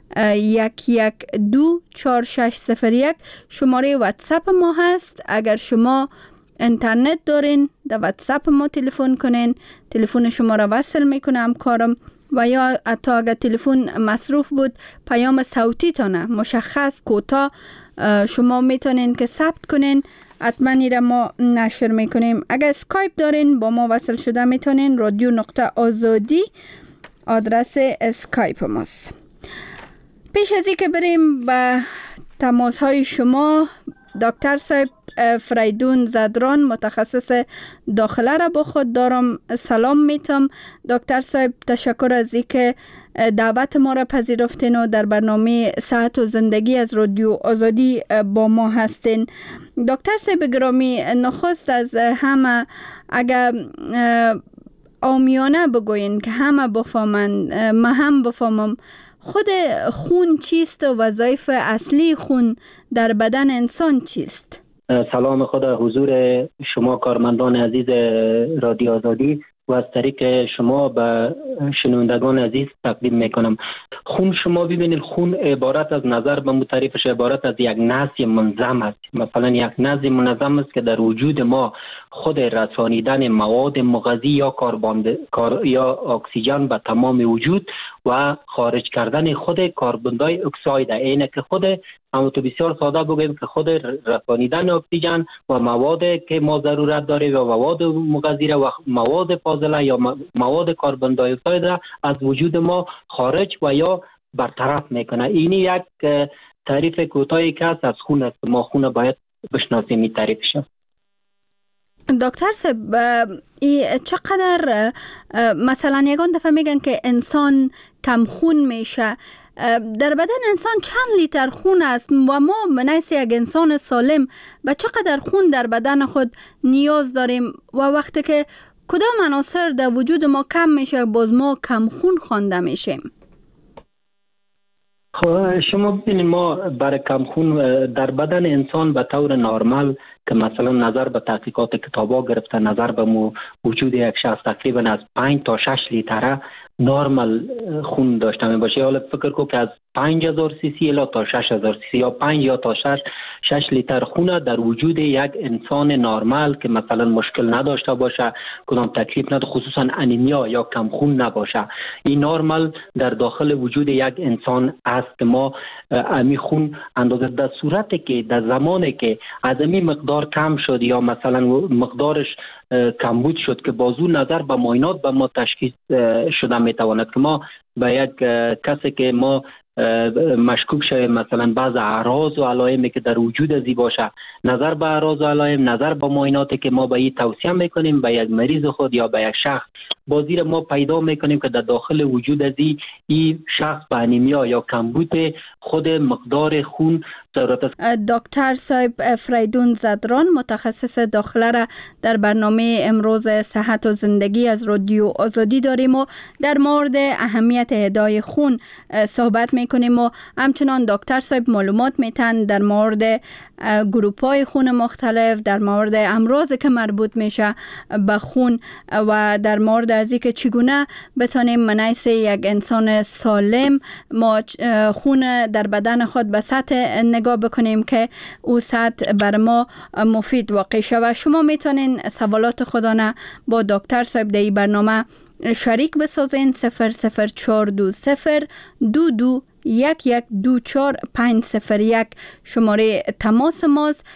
1124601 شماره واتساپ ما هست. اگر شما اینترنت دارین در واتساپ ما تلفن کنین، تلفن شما را وصل میکنم کارم، و یا حتی اگر تلفن مصروف بود پیام صوتی تانه مشخص کوتاه شما میتونین که ثبت کنین، حتما ایره ما نشر میکنیم. اگر اسکایپ دارین با ما وصل شده میتونین radio.azadi آدرس اسکایپ ماست. پیش از این که بریم به تماس های شما، دکتر صاحب فریدون زدران متخصص داخله را با خود دارم. سلام میتم دکتر صاحب، تشکر از اینکه دعوت ما را پذیرفتین و در برنامه صحت و زندگی از رادیو آزادی با ما هستین. دکتر صاحب گرامی، نخست از همه اگر عامیانه بگوین که همه بفهمن، من هم بفهمم، خود خون چیست و وظایف اصلی خون در بدن انسان چیست؟ سلام خدا حضور شما کارمندان عزیز رادیو آزادی و از طریق شما به شنوندگان عزیز تقدیم میکنم. خون شما ببینید، خون عبارت از نظر به تعریفش عبارت از یک نسج منظم است. مثلا یک نسج منظم است که در وجود ما خود رسانیدن مواد مغذی یا یا اکسیژن به تمام وجود و خارج کردن خود کاربن دی اکساید، اینه که خود همونطور بسیار ساده بگیم که خود رسانیدن اکسیژن و مواد که ما ضرورت داریم و مواد مغذی و مواد فاضله یا مواد کاربن دی اکساید را از وجود ما خارج و یا برطرف میکنه. این یک تعریف کوتاهی که از خون است. ما خون باید بشناسیم این تعریفش. دکتر صاحب، چقدر مثلا یگان دفعه میگن که انسان کم خون میشه، در بدن انسان چند لیتر خون است و ما بنیس یک انسان سالم به چقدر خون در بدن خود نیاز داریم و وقتی که کدام عناصر در وجود ما کم میشه باز ما کم خون خوانده میشیم؟ شما ببینید، ما برای کم خون در بدن انسان به طور نرمال که مثلا نظر به تحقیقات کتابا گرفته، نظر به وجود یک شخص تقریبا از 5 تا 6 لیتر نرمال خون داشته می باشه. حالا فکر کو که از 5000 سی سی الی تا 6000 سی سی یا 5 یا تا 6 لیتر خون در وجود یک انسان نرمال که مثلا مشکل نداشته باشه، کدام تکلیف نداره، خصوصا انیمیا یا کم خون نباشه، این نرمال در داخل وجود یک انسان است. ما امی خون اندازه در صورتی که در زمانی که از امی مقدار کم شد یا مثلا مقدارش کمبود شد که بازو نظر به معاینات به ما تشخیص شده میتواند که ما به یک کسی که ما مشکوک شویم مثلا بعض اعراض و علائمی که در وجود ازی باشه، نظر به اعراض و علائم، نظر به معایناتی که ما به این توصیه میکنیم به یک مریض خود یا به یک شخص، بازی ما پیدا میکنیم که در داخل وجود ازی این شخص به انیمیا یا کمبود خود مقدار خون ضرورت است. دکتر صاحب فریدون زدران متخصص داخله را در برنامه امروز صحت و زندگی از رادیو آزادی داریم و در مورد اهمیت اهدای خون صحبت میکنیم و همچنان دکتر صاحب معلومات میتن در مورد گروپ‌های خون مختلف، در مورد امراضی که مربوط میشه به خون و در مورد از اینکه چگونه بتونیم منیس یک انسان سالم ما خون در بدن خود به سطح نگاه بکنیم که او سطح بر ما مفید واقع شود. شما میتونین سوالات خودانه با دکتر صاحب در این برنامه شریک بسازین. 00420 1124501 شماره تماس ماست.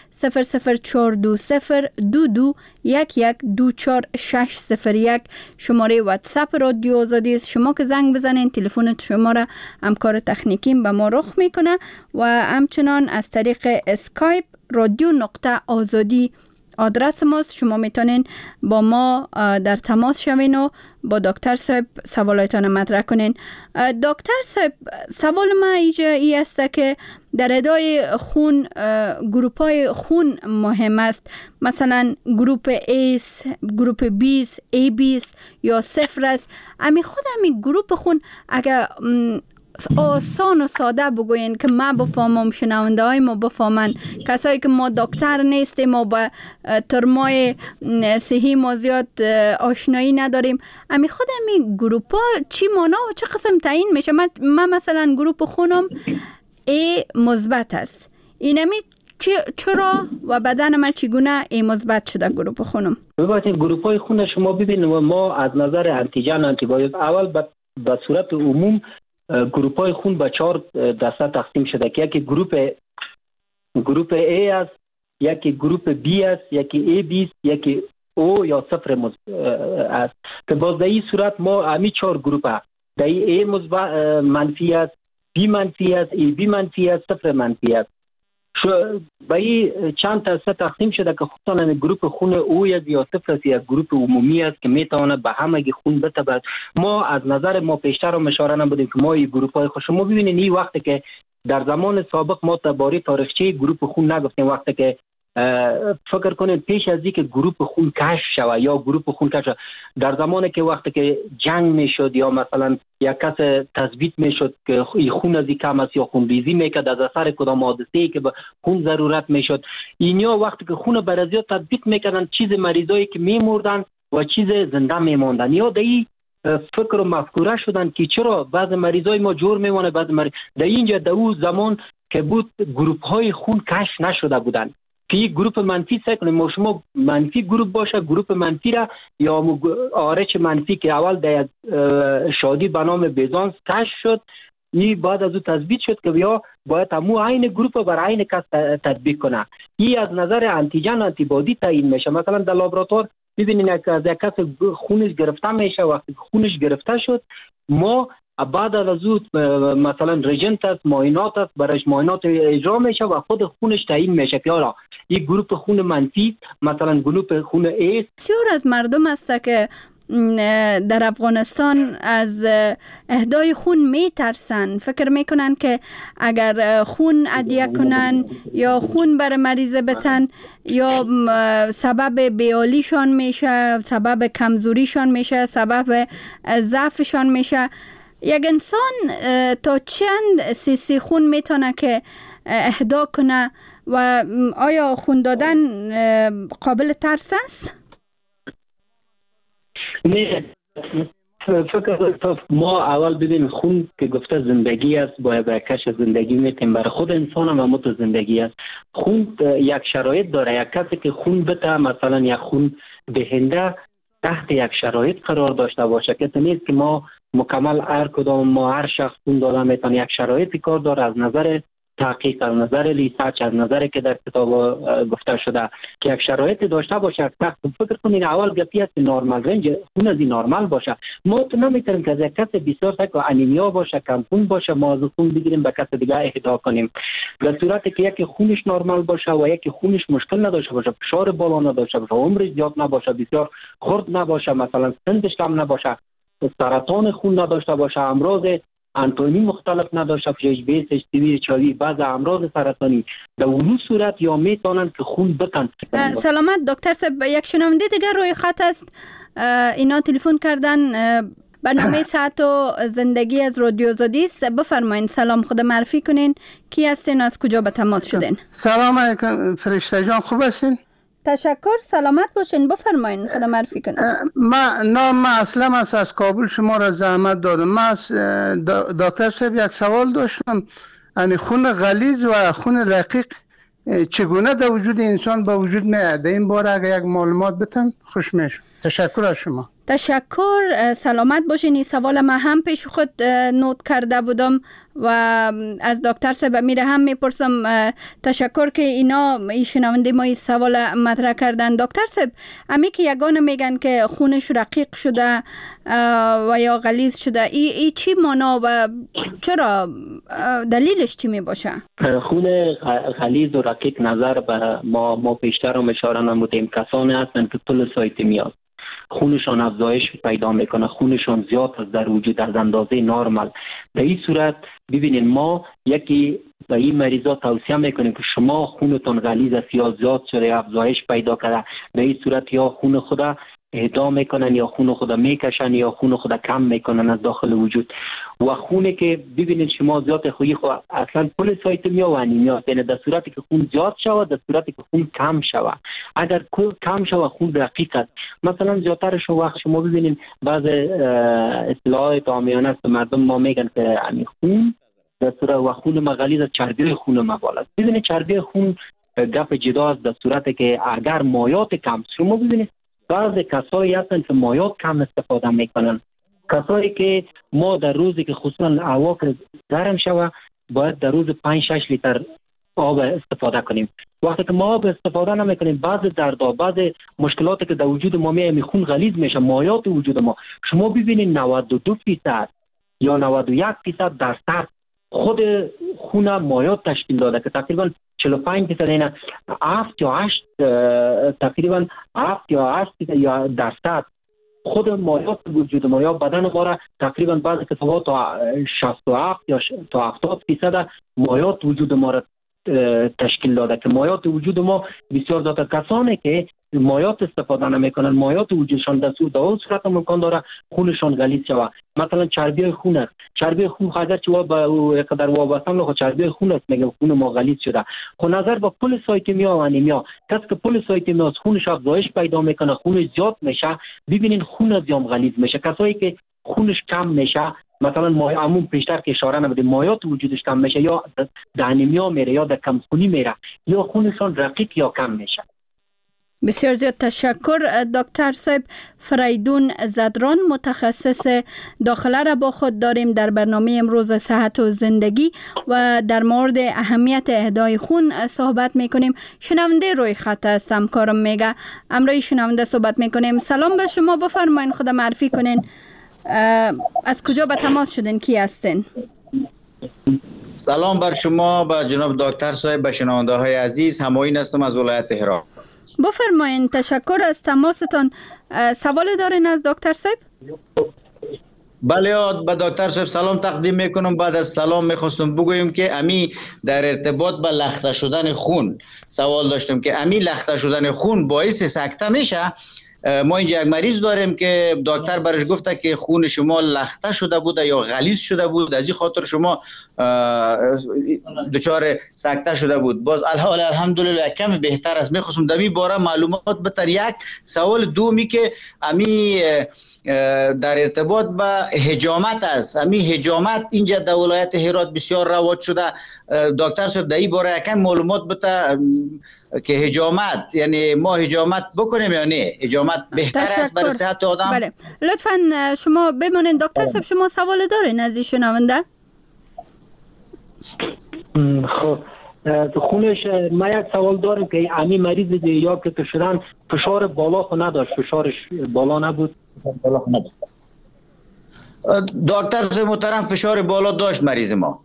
00420 شماره واتساپ رادیو آزادی است. شما که زنگ بزنین تلفن شما را همکار تکنیکیم به ما رخ میکنه و همچنان از طریق اسکایپ radio.azadi آدرس ماست. شما میتونین با ما در تماس شوین و با دکتر صاحب سوالاتتان مطرح کنین. دکتر صاحب، سوال ما ای است که در ادای خون گروپ‌های خون مهم است، مثلا گروپ A، گروپ B، AB یا 0 است. امی خود امی گروپ خون اگر آسان و ساده بگوین که ما بفهمم، شنونده های ما بفهمن، کسایی که ما دکتر نیستیم و با ترمای صحی ما زیاد آشنایی نداریم، امی خود امی گروپ ها چی مانا و چه قسم تعیین میشه؟ من مثلا گروپ خونم ای مثبت است، اینمی چرا و بدن من چگونه ای مثبت شده گروپ خونم؟ ببینید گروپ های خون شما ببینید ما از نظر انتیجن آنتیبادی اول به صورت عموم گروپ های خون به 4 دسته تقسیم شده که یکی گروپ A است، یکی گروپ B است، یکی AB است، یکی O یا 0 است. که باز در این صورت ما همین 4 گروپ هست. در این A منفی است، B منفی است، AB منفی است، 0 منفی است. به این چند دسته تقسیم شده که خصوصا گروپ خون او یا 0 است، یک گروپ عمومی است که میتونه به همه خون بتابد. ما از نظر ما پیشتر هم اشاره نبودیم که ما این گروپ های خوش شما ببینید این وقتی که در زمان سابق ما درباره تاریخچه گروپ خون نگفتیم، وقتی که فکر کنید پیش از اینکه گروپ خون کشف شود یا گروپ خون کشف در زمانی که وقتی که جنگ میشد یا مثلا یک کس تثبیت میشد که خون از کم است یا خونریزی میکرد از اثر کدام حادثه‌ای که به خون ضرورت میشد، اینیا وقتی که خون برازیات تثبیت میکردن چیز مریضایی که میمردن و چیز زنده میموندن، یا دایی فکر و مفکوره شدن که چرا بعض مریضای ما جور میمونه، بعض مریض در اینجا در اون زمان که بود گروپ های خون کشف نشده بودن که یک گروپ منفی سعی کنیم ما شما منفی گروپ باشه، گروپ منفی را یا آرچ منفی که اول در شادی به نام بیزانس کشف شد، این بعد از او تثبیت شد که بیا باید همو عین گروپ برای عین کس تطبیق کنه. این از نظر انتیجن آنتیبادی تعیین میشه. مثلا در لابراتوار ببینید از یک کس خونش گرفته میشه، وقتی خونش گرفته شد ما بعد از او مثلا رژنت است، معاینات است، برایش معاینات اجرا میشه و خود خونش تعیین میشه که آره یک گروپ خون منفی مثلا گروپ خون A. بسیار از مردم است که در افغانستان از اهدای خون میترسن، فکر میکنن که اگر خون عدیه کنن یا خون بر مریضه بتن یا سبب بیالیشان میشه، سبب کمزوریشان میشه، سبب ضعفشان میشه. یک انسان تا چند سی خون میتونه که اهدا کنه و آیا خون دادن قابل ترس است؟ نه، فکر ما اول ببین خون که گفته زندگی است، باید به کش زندگی میتیم، برای خود انسان هم مت زندگی است. خون یک شرایط داره، یک کسی که خون بده مثلا یک خون دهنده تحت یک شرایط قرار داشته باشه که نیست که ما مکمل هر کدام ما هر شخص خون داده میتونه، یک شرایطی کار داره از نظر تحقیق، از نظر ریسرچ، از نظر که در کتاب گفته شده که یک شرایطی داشته باشه. فکر کنین اول گپی است نورمال رنج خون از نورمال باشه. ما تو نمیتونیم که از یک کس بسیار سک انیمیا باشه، کم خون باشه ما از خون بگیریم به کس دیگه اهدا کنیم، در صورتی که یکی خونش نورمال باشه و یکی خونش مشکل نداشته باشه، فشار بالا نداشته باشه، عمرش زیاد نباشه، بسیار خرد نباشه، مثلا سنش کم نباشه، سرطان خون نداشته باشه، امراض انتونی مختلف نداشته باشه، HbA HCV HIV، بعض امراض سرطانی، در اون صورت یا میتونن که خون بتن. سلامت دکتر صاحب، یک شنونده دیگر روی خط است، اینا تلفن کردن. برنامه صحت و زندگی از رادیو آزادی است. بفرمایید سلام، خود معرفی کنین، کی هستین، از کجا به تماس شدین؟ سلام علیکم فرشته جان، خوب هستین؟ تشکر، سلامت باشین، بفرمایید خود معرفی کنین. نام اسلم است، از کابل شما را زحمت دادم. من دکتر صاحب یک سوال داشتم، یعنی خون غلیظ و خون رقیق چگونه در وجود انسان به وجود میاد؟ این باره اگر یک معلومات بتن خوش میشه. تشکر از شما. تشکر، سلامت باشین. این سوال من هم پیش خود نوت کرده بودم و از دکتر صاحب میره هم میپرسم. تشکر که اینا شنونده ما این سوال مطرح کردن. دکتر صاحب، امی که یگانه میگن که خونش رقیق شده و یا غلیظ شده، ای چی معنا و چرا دلیلش چی می باشه؟ خون غلیظ و رقیق نظر به ما پیشتر هم اشاره نمودیم، کسانی هستن که پلیسایتمی هست، خونشان افزایش پیدا میکنه، خونشان زیاد است در وجود از اندازه نرمال. در این صورت ببینید ما یکی به این مریضا توصیه میکنیم که شما خونتون غلیظ است یا زیاد شده افزایش پیدا کرده، در این صورت یا خون خدا اهدا میکنن یا خون خدا میکشن یا خون خدا کم میکنن از داخل وجود. و خونی که ببینید شما زیاد خویی خو اصلا پلیسایتمیا و انیمیا، یعنی در صورتی که خون زیاد شود، در صورتی که خون کم شود. اگر کم شود خون رقیق است. مثلا زیادترش وقت شما ببینید بعض اصطلاحات عامیانه است مردم ما میگن که همین خون در صورت و خون ما غلیظ، چربی خون ما بالا است. ببینید چربی خون گپ جدا است در صورتی که اگر مایات کم، شما ببینید بعض کسایی هستن که مایات کم استفاده میکنن. کسایی که ما در روزی که خصوصا هوا که گرم شود باید در روز 5-6 لیتر آب استفاده کنیم. وقتی که ما آب استفاده نمیکنیم بعض دردها، بعض مشکلاتی که در وجود ما میاد خون غلیظ میشه، مایات وجود ما، شما ببینید 92% یا 91% درصد خود خون مایات تشکیل داده که تقریبا 45% اینا 7 یا 8 تقریبا 7 یا 8 یا درصد خود مایات وجود ما یا بدن ما را تقریبا بعضی کسان تا 67 یا تا 70% مایات وجود ما را تشکیل داده که مایات وجود ما بسیار زیاد. کسانی که مایات استفاده نمیکنن، مایات وجودشان در صورت امکان داره خونشان غلیظ شود. مثلا چربی خون است، چربی خون اگر چوا به قدر وابسته نه، چربی خون است میگم خون ما غلیظ شده. خب نظر به پلیسایتمیا و انیمیا، کسی که پلیسایتمیا خونش افزایش پیدا میکنه، خونش زیاد میشه، ببینین خون از یام غلیظ میشه. کسایی که خونش کم میشه، مثلا همون پیشتر که اشاره نمیدیم مایات وجودش کم میشه یا در انیمیا میره یا در کمخونی میره یا خونشان رقیق یا کم میشه. بسیار زیاد تشکر دکتر صاحب. فریدون زدران، متخصص داخله را با خود داریم در برنامه امروز صحت و زندگی و در مورد اهمیت اهدای خون صحبت میکنیم. شنونده روی خط است، همکارم میگه امروی شنونده صحبت میکنیم. سلام به شما، بفرمایید خود معرفی کنین، از کجا به تماس شدین، کی هستین؟ سلام بر شما، به جناب دکتر صاحب، به شنونده های عزیز. همایون هستم از ولایت تهران. بفرمایین، تشکر از تماستان. سوال دارین از دکتر صاحب؟ بله، به دکتر صاحب سلام تقدیم میکنم. بعد از سلام میخواستم بگویم که امی در ارتباط به لخته شدن خون سوال داشتم که امی لخته شدن خون باعث سکته میشه. ما اینجا یک مریض داریم که دکتر برش گفته که خون شما لخته شده بوده یا غلیظ شده بود، از این خاطر شما دچار سکته شده بود. باز الحال الحمدلله کمی بهتر است. میخواستم در این باره معلومات بتر. یک سوال دومی که امی در ارتباط به حجامت است. امی حجامت اینجا در ولایت هرات بسیار رواج شده. دکتر صاحب در این باره یکم معلومات بده که حجامت، یعنی ما حجامت بکنیم یا نه؟ حجامت بهتر است برای صحت آدم؟ بله، لطفاً شما بمونین. دکتر صاحب شما سوال دارین از این شنونده؟ خب خونش ما یک سوال دارم که امی مریض یا که شدن فشار بالا خو نداشت، فشارش بالا نبود. دکتر صاحب محترم فشار بالا داشت مریض ما.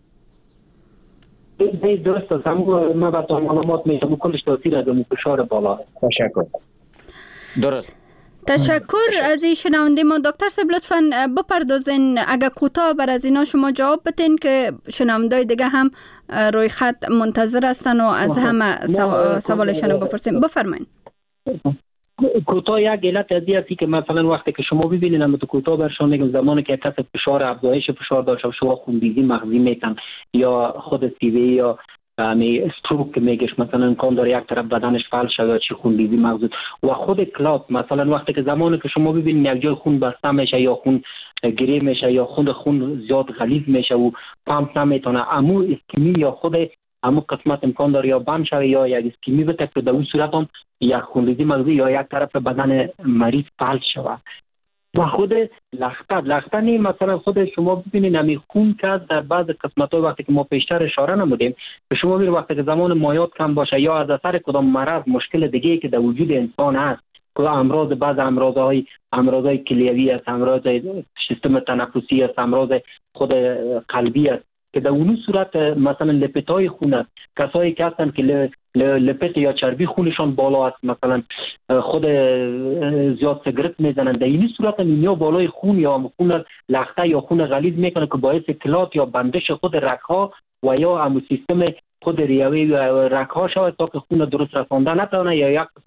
درست است. ما با معلومات میگم کلش تاثیر از فشار بالا. تشکر. درست. تشکر از این شنونده ما. دکتر صاحب لطفاً بپردازین، اگر کوتاه بر از اینا شما جواب بتین که شنوندای دیگه هم روی خط منتظر هستن و از همه سوالشان بپرسیم. بفرمایید. کوتاه یک علت از این که مثلا وقتی که شما ببینید هم تو کوتاه برشان میگم زمانی که کسی فشار افزایش فشار داشت شما خونریزی مغزی میتن یا خود سیوی یا استروک میگش، مثلا امکان داره یک طرف بدنش فعال شه یا چی خونریزی مغزی و خود کلات. مثلا وقتی که زمانی که شما ببینید یک جای خون بسته میشه یا خون گریه میشه یا خون زیاد غلیظ میشه و پمپ نمیتونه، امو اسکیمی یا خود امو قسمت امکان داره یا بند شوه یا یک اسکیمی بده که در اون صورت هم یک خونریزی مغزی یا یک طرف بدن مریض فعال شوه. و خود لخته نیم، مثلا خود شما ببینید همین خون که در بعض قسمت‌ها وقتی که ما پیشتر اشاره نمودیم به شما ببینید وقتی که زمان مایات کم باشه یا از اثر کدام مرض مشکل دیگه که در وجود انسان هست، که امراض بعض امراضهای کلیوی است، امراض سیستم تنفسی است، امراض خود قلبی است که در اون صورت مثلا لپتای خون است. کسایی که هستن که لپت یا چربی خونشان بالا است، مثلا خود زیاد سیگرت میزنن، در این صورت انیمیا بالای خون یا خون لخته یا خون غلیظ میکنه که باعث کلات یا بندش خود رگ‌ها و یا هم سیستم خود ریوی رگ‌ها شود تا که خون درست رسانده نتونه یا یک قسمت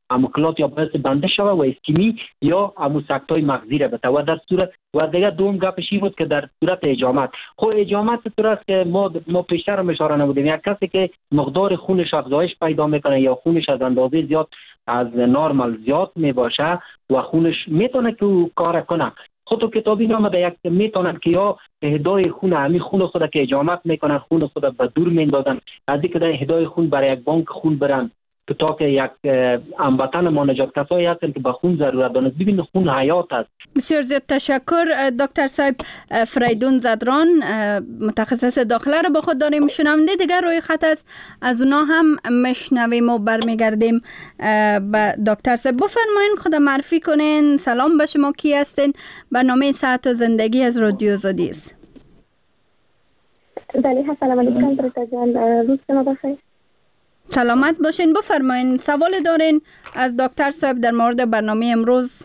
اموکلات یا باعث بنده شوه و اسکیمی یا اموسکتای مغزی را بده و در صورت و دیگه دوم گپش این بود که در صورت اجامت اجامت طور است که ما پیشتر هم اشاره نمودیم یک کسی که مقدار خونش افزایش پیدا میکنه یا خونش از اندازه زیاد از نورمال زیاد می باشه و خونش میتونه که او کار کنه خود کتابی نامده یک میتونن که یا اهدای خون همین خون خود که اجامت میکنن خون خود به دور میندازن از اینکه در اهدای خون برای یک بانک خون برن تا که یک هموطن ما نجات کسایی هستن که به خون ضرورت دارن. ببین خون حیات است. بسیار زیاد تشکر دکتر صاحب. فریدون زدران متخصص داخله رو با خود داریم. شنونده دیگر روی خط است، از اونا هم مشنویم و برمیگردیم به دکتر صاحب. بفرمایین خود معرفی کنین. سلام به شما، کی هستین؟ برنامه صحت و زندگی از رادیو آزادی است. بله، سلام علیکم دکتر جان، روز شما بخیر. سلامت باشین. بفرمایین سوال دارین از دکتر صاحب در مورد برنامه امروز.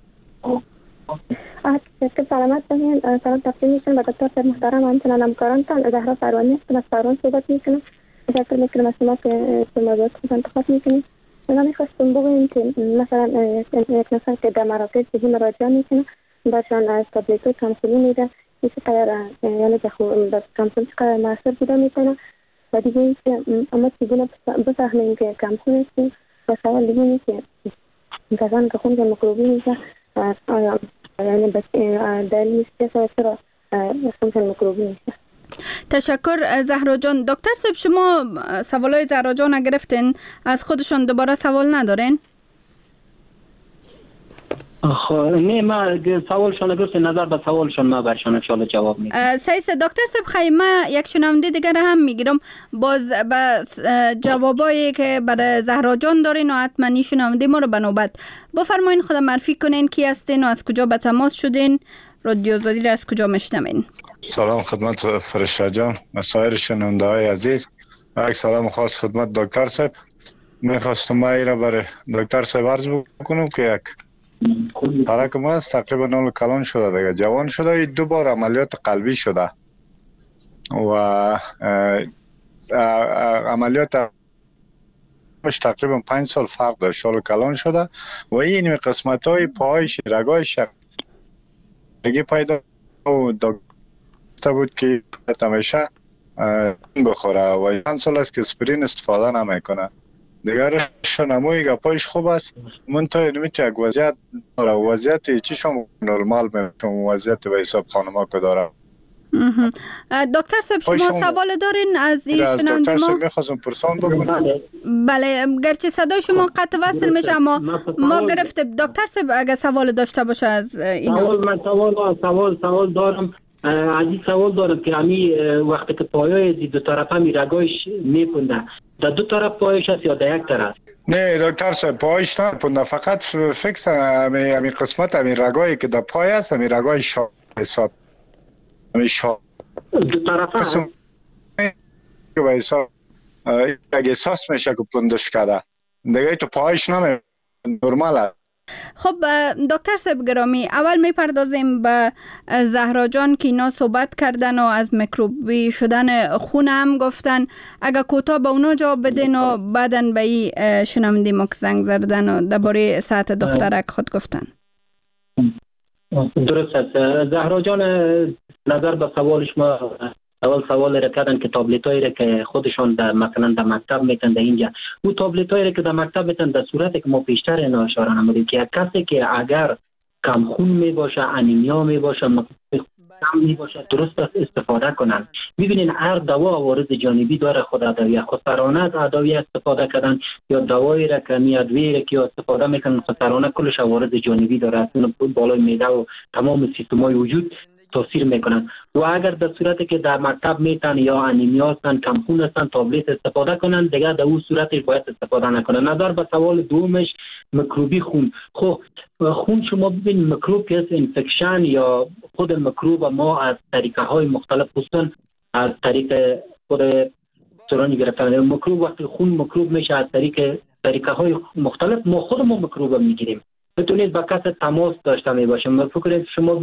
سلامت باشین. سلام تقدیم میکنم به دکتر صاحب محترم، همچنان همکارانتان. زهرا پروانی هستم، از پروان صحبت میکنم. تشکر میکنم از شما که موضوعات خود انتخاب میکنید. من میخواستم بگویم که مثلا یک نفر که در مراکز سیدی مراجعه میکنه برشان از تابلیتو کمسولی میده، میشه قرار یعنی که کمسول چقدر موثر بوده میکنه و دیگه این که اما چگونه بفهمیم که کمسول هستیم و سوال دیگه این که کسان که خون میکروبی میشه آیا یعنی دلیل نیست که چرا خون میکروبی میشه. تشکر زهرا جان. دکتر صاحب شما سوالای زهرا جان گرفتین، از خودشون دوباره سوال ندارین؟ نه، ما سوالشون گرفت، نظر به سوالشون ما برشان ان شاء الله جواب میدم. سیس دکتر صاحب خیمه یک شنونده دیگر هم میگیرم باز به جوابایی که برای زهرا جان دارین و حتما شنونده ما رو به نوبت. بفرمایین خود معرفی کنین، کی هستین و از کجا به تماس شدین؟ رادیو آزادی را از کجا میشنوین؟ سلام خدمت فرشته جان و سایر شنونده های عزیز. یک سلام خاص خدمت دکتر صاحب. میخواستم ما را برای دکتر صاحب عرض بکنم که یک ترک ما تقریبا 9 کلان شده دیگه، جوان شده، 2 بار عملیات قلبی شده و عملیات تقریبا 5 سال فرق داشت، سال کلان شده و این قسمت های پایش رگای شقیقی پیدا و دکتر بود که همیشه بخوره و چند سال است که اسپرین استفاده نمیکنه دیگر. شنموی گپایش خوب است، منتها نمیشه یک وضعیت داره، وضعیت چی شما نرمال میشم وضعیت به حساب خانما که داره. دکتر صاحب شما سوال دارین از این شنونده ما؟ میخواستم پرسان بکنم. بله، گرچه صدای شما قطع وصل میشه اما ما گرفته. دکتر صاحب اگه سوال داشته باشه از اینا. من سوال دارم. عزیز سوال دارم که همی وقتی که پایای دو طرفه می رگایش میپنده، در 2 طرف پایش هست یا در 1 طرف؟ نه دکتر صاحب پایش نپنده، فقط فکس همی قسمت همی رگایی که در پای هست همی رگای شا حساب همی شا 2 طرفه هست که به حساب اگه احساس میشه که پندش کرده دیگه تو پایش نمی نرماله. خب دکتر صاحب گرامی، اول میپردازیم به زهرا جان که اینا صحبت کردن و از میکروبی شدن خون هم گفتن. اگر کوتاه به اونا جواب بدین و بعدن به این شنونده ما که زنگ زدن و درباره صحت دخترک خود گفتن. درست است. زهرا جان نظر به سوالش ما اول سوال را کردن که تابلتایی را که خودشان در مثلا در مکتب میتن در اینجا او تابلتایی را که در مکتب میتن در صورتی که ما پیشتر اینا اشاره نمودیم که یک کسی که اگر کم خون می باشه، انیمیا می باشه، کم می باشه، درست استفاده کنن. میبینین هر دوا عوارض جانبی داره. خود ادویه خسرانه از ادویه استفاده کردن یا دوایی را که ادویه را که استفاده میکنن خسرانه کلش عوارض جانبی داره، اون بالای معده و تمام سیستم‌های وجود تاثیر میکنن. و اگر در صورتی که در مکتب میتن یا انیمیا هستن، کم خون هستن، تابلت استفاده کنن، دیگه در اون صورتش باید استفاده نکنن. نظر به سوال دومش میکروبی خون. خب خون شما ببین میکروب که انفکشن یا خود میکروب ما از طریقه های مختلف هستن، از طریق خود سرانی گرفتن میکروب. وقتی خون میکروب میشه از طریقه های مختلف ما خودمون میکروب میگیریم. بتونید با کس تماس داشته می باشیم. فکر شما ببینید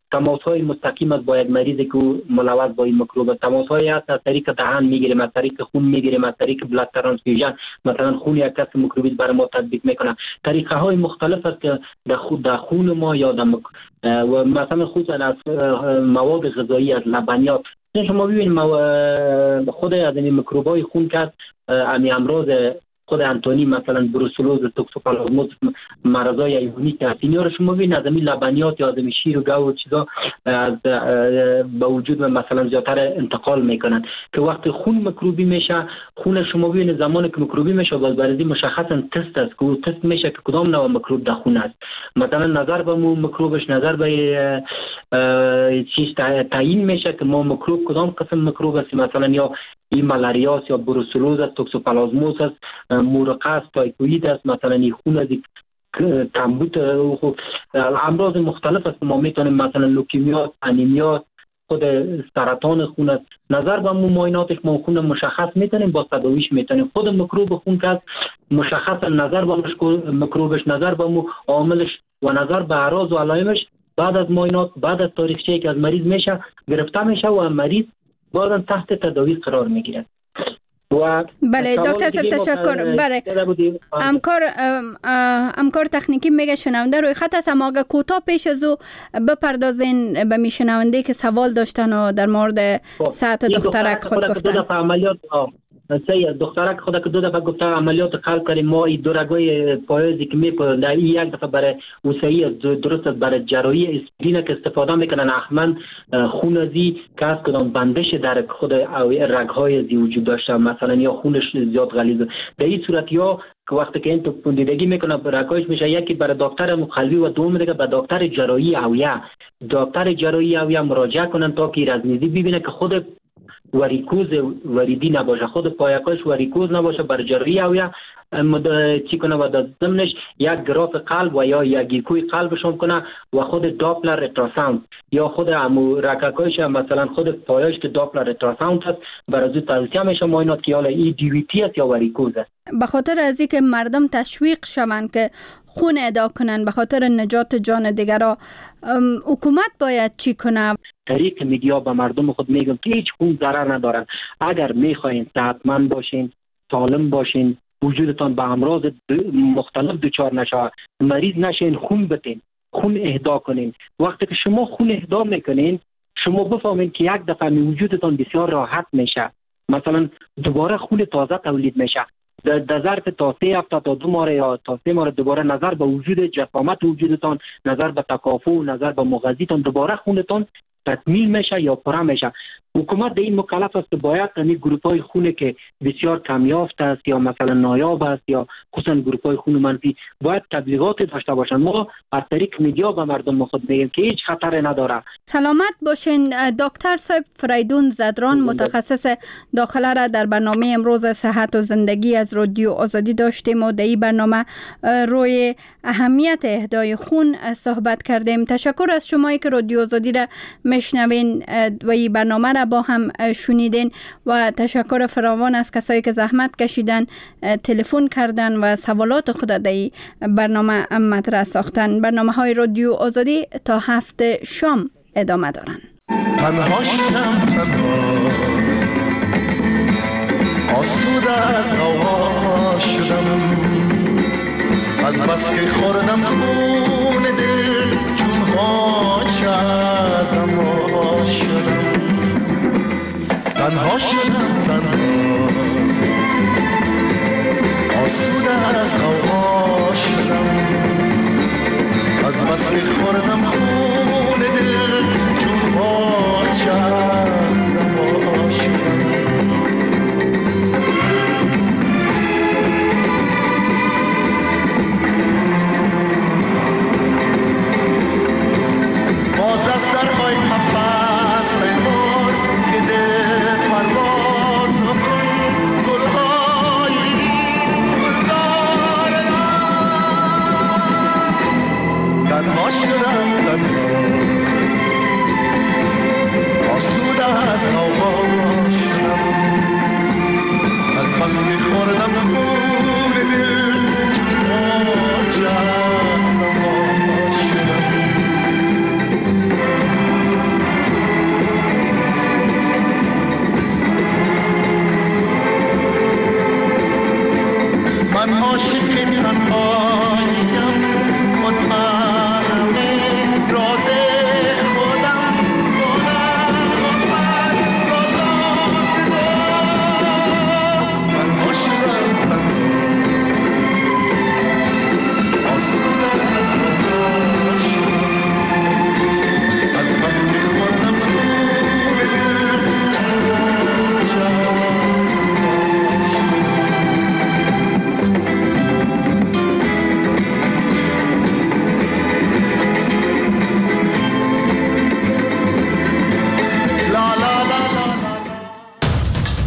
تماس‌های مستقیم است با یک مریضی که ملوث با این میکروب. تماس‌های است از طریق دهان میگیریم، از طریق خون میگیریم، از طریق بلاد ترانسفیوژن، مثلا خون یک کس میکروبی برای ما تطبیق میکنه. طریقه های مختلف است که در خون ما یا و مثلا خصوصا از مواد غذایی، از لبنیات. شما ببینید خود از این میکروب‌های خون که امی امراض خود انتونی، مثلا بروسلوز، توکسوپلازموز، مرضای حیوانی که هست، اینا رو شما ببینید از این لبنیات یا از این شیر و گوشت و چیزا به وجود مثلا زیادتر انتقال میکنن که وقتی خون میکروبی میشه، خون شما ببینید زمانی که میکروبی میشه باز برای مشخصا تست است که تست میشه که کدام نوع میکروب در خون است. مثلا نظر به میکروبش، نظر به چیز تعیین میشه که ما میکروب کدام قسم میکروب است، مثلا یا این مالاریاس یا بروسلوز است، توکسوپلازموس است، مورقه است، تایفوید است، مثلا این خون از کمبود، امراض مختلف است. ما میتونیم مثلا لوکیمیات، انیمیات، خود سرطان خون است. نظر به معایناتش ما خون مشخص میتونیم، با تداویش میتونیم. خود میکروب خون که مشخص نظر به میکروبش، نظر به عاملش و نظر به اعراض و علائمش بعد از معاینات، بعد از تاریخچه‌ای که از مریض میشه گرفته میشه و مریض بعداً تحت تداوی قرار میگیره. بله دکتر صاحب تشکر. بله همکار تکنیکی میگه شنونده روی خط است، اما اگه کوتاه پیش از او بپردازین به میشنونده که سوال داشتن و در مورد صحت دخترک خود گفتن. دخترک خود که 2 دفعه گفته عملیات قلب کردیم، ما این 2 رگای پایزی که میکنن در این 1 دفعه برای وسیعی درست است، برای جراحی اسپرین که استفاده میکنن احمن خون ازی که از کدام بندش در خود رگهای ازی وجود داشته، مثلا یا خونش زیاد غلیظ. در این صورت یا که وقتی که این تو پوندیدگی میکنه رگایش میشه، یکی برای دکتر قلبی و دوم دیگه به دکتر جراحی اویه. دکتر جراحی اویه مراجعه کنن تا که رزمیزی ببینه که خود وریکوز وریدی نباشه، خود پایکاش وریکوز نباشه، بر جراحی اویا چی کنه و در ضمنش یک گراف قلب و یا یک گیکوی قلبشون کنه و خود داپلر اتراساوند یا خود رککایش مثلا خود پایش که داپلر اتراساوند هست برای زود توصیه میشه معاینات که حالا ای دی وی تی است یا وریکوز است. به خاطر از اینکه مردم تشویق شوند که خون ادا کنن به خاطر نجات جان دیگران، حکومت باید چی کنه؟ طریق میدیا به مردم خود میگم که هیچ خون ضرر ندارن. اگر میخواین صحتمند باشین، سالم باشین، وجودتان به امراض مختلف دچار نشه، مریض نشین، خون بتین، خون اهدا کنین. وقتی که شما خون اهدا میکنین شما بفهمین که یک دفعه وجودتان بسیار راحت میشه، مثلا دوباره خون تازه تولید میشه. در ظرف تا 3 هفته تا 2 ماه یا تا 3 ماه دوباره نظر به وجود جسامت وجودتان، نظر به تکافؤ، نظر به مغذیتان دوباره خونتان تکمیل میشه یا پره میشه. حکومت در این مکلف است که باید این گروپ‌های خون که بسیار کمیافت است یا مثلا نایاب است یا خصوصا گروپ‌های خون منفی باید تبلیغات داشته باشند. ما از طریق میدیا به مردم خود میگیم که هیچ خطری نداره. سلامت باشین. دکتر صاحب فریدون زدران متخصص داخله را در برنامه امروز صحت و زندگی از رادیو آزادی داشتیم و در این برنامه روی اهمیت اهدای خون صحبت کردیم. تشکر از شمایی که رادیو آزادی را میشنوین و این برنامه را با هم شنیدین و تشکر فراوان از کسایی که زحمت کشیدن، تلفن کردن و سوالات خود در برنامه مطرح ساختن. برنامه‌های رادیو آزادی تا 7 شام ادامه دارن. تنها شدم، آسوده از غوغا شدم، از بس که خوردم خون دل چون غاچ ازم وا شدم. تنها شدم، تنها آسوده از غوغا شدم، از بس که خوردم خون دل چون غاچ ازم وا شدم. باز از درهای قفس ببار که دل پرواز کن، گلهای گلزار تنها شدم، تنها آسوده عاشق تنها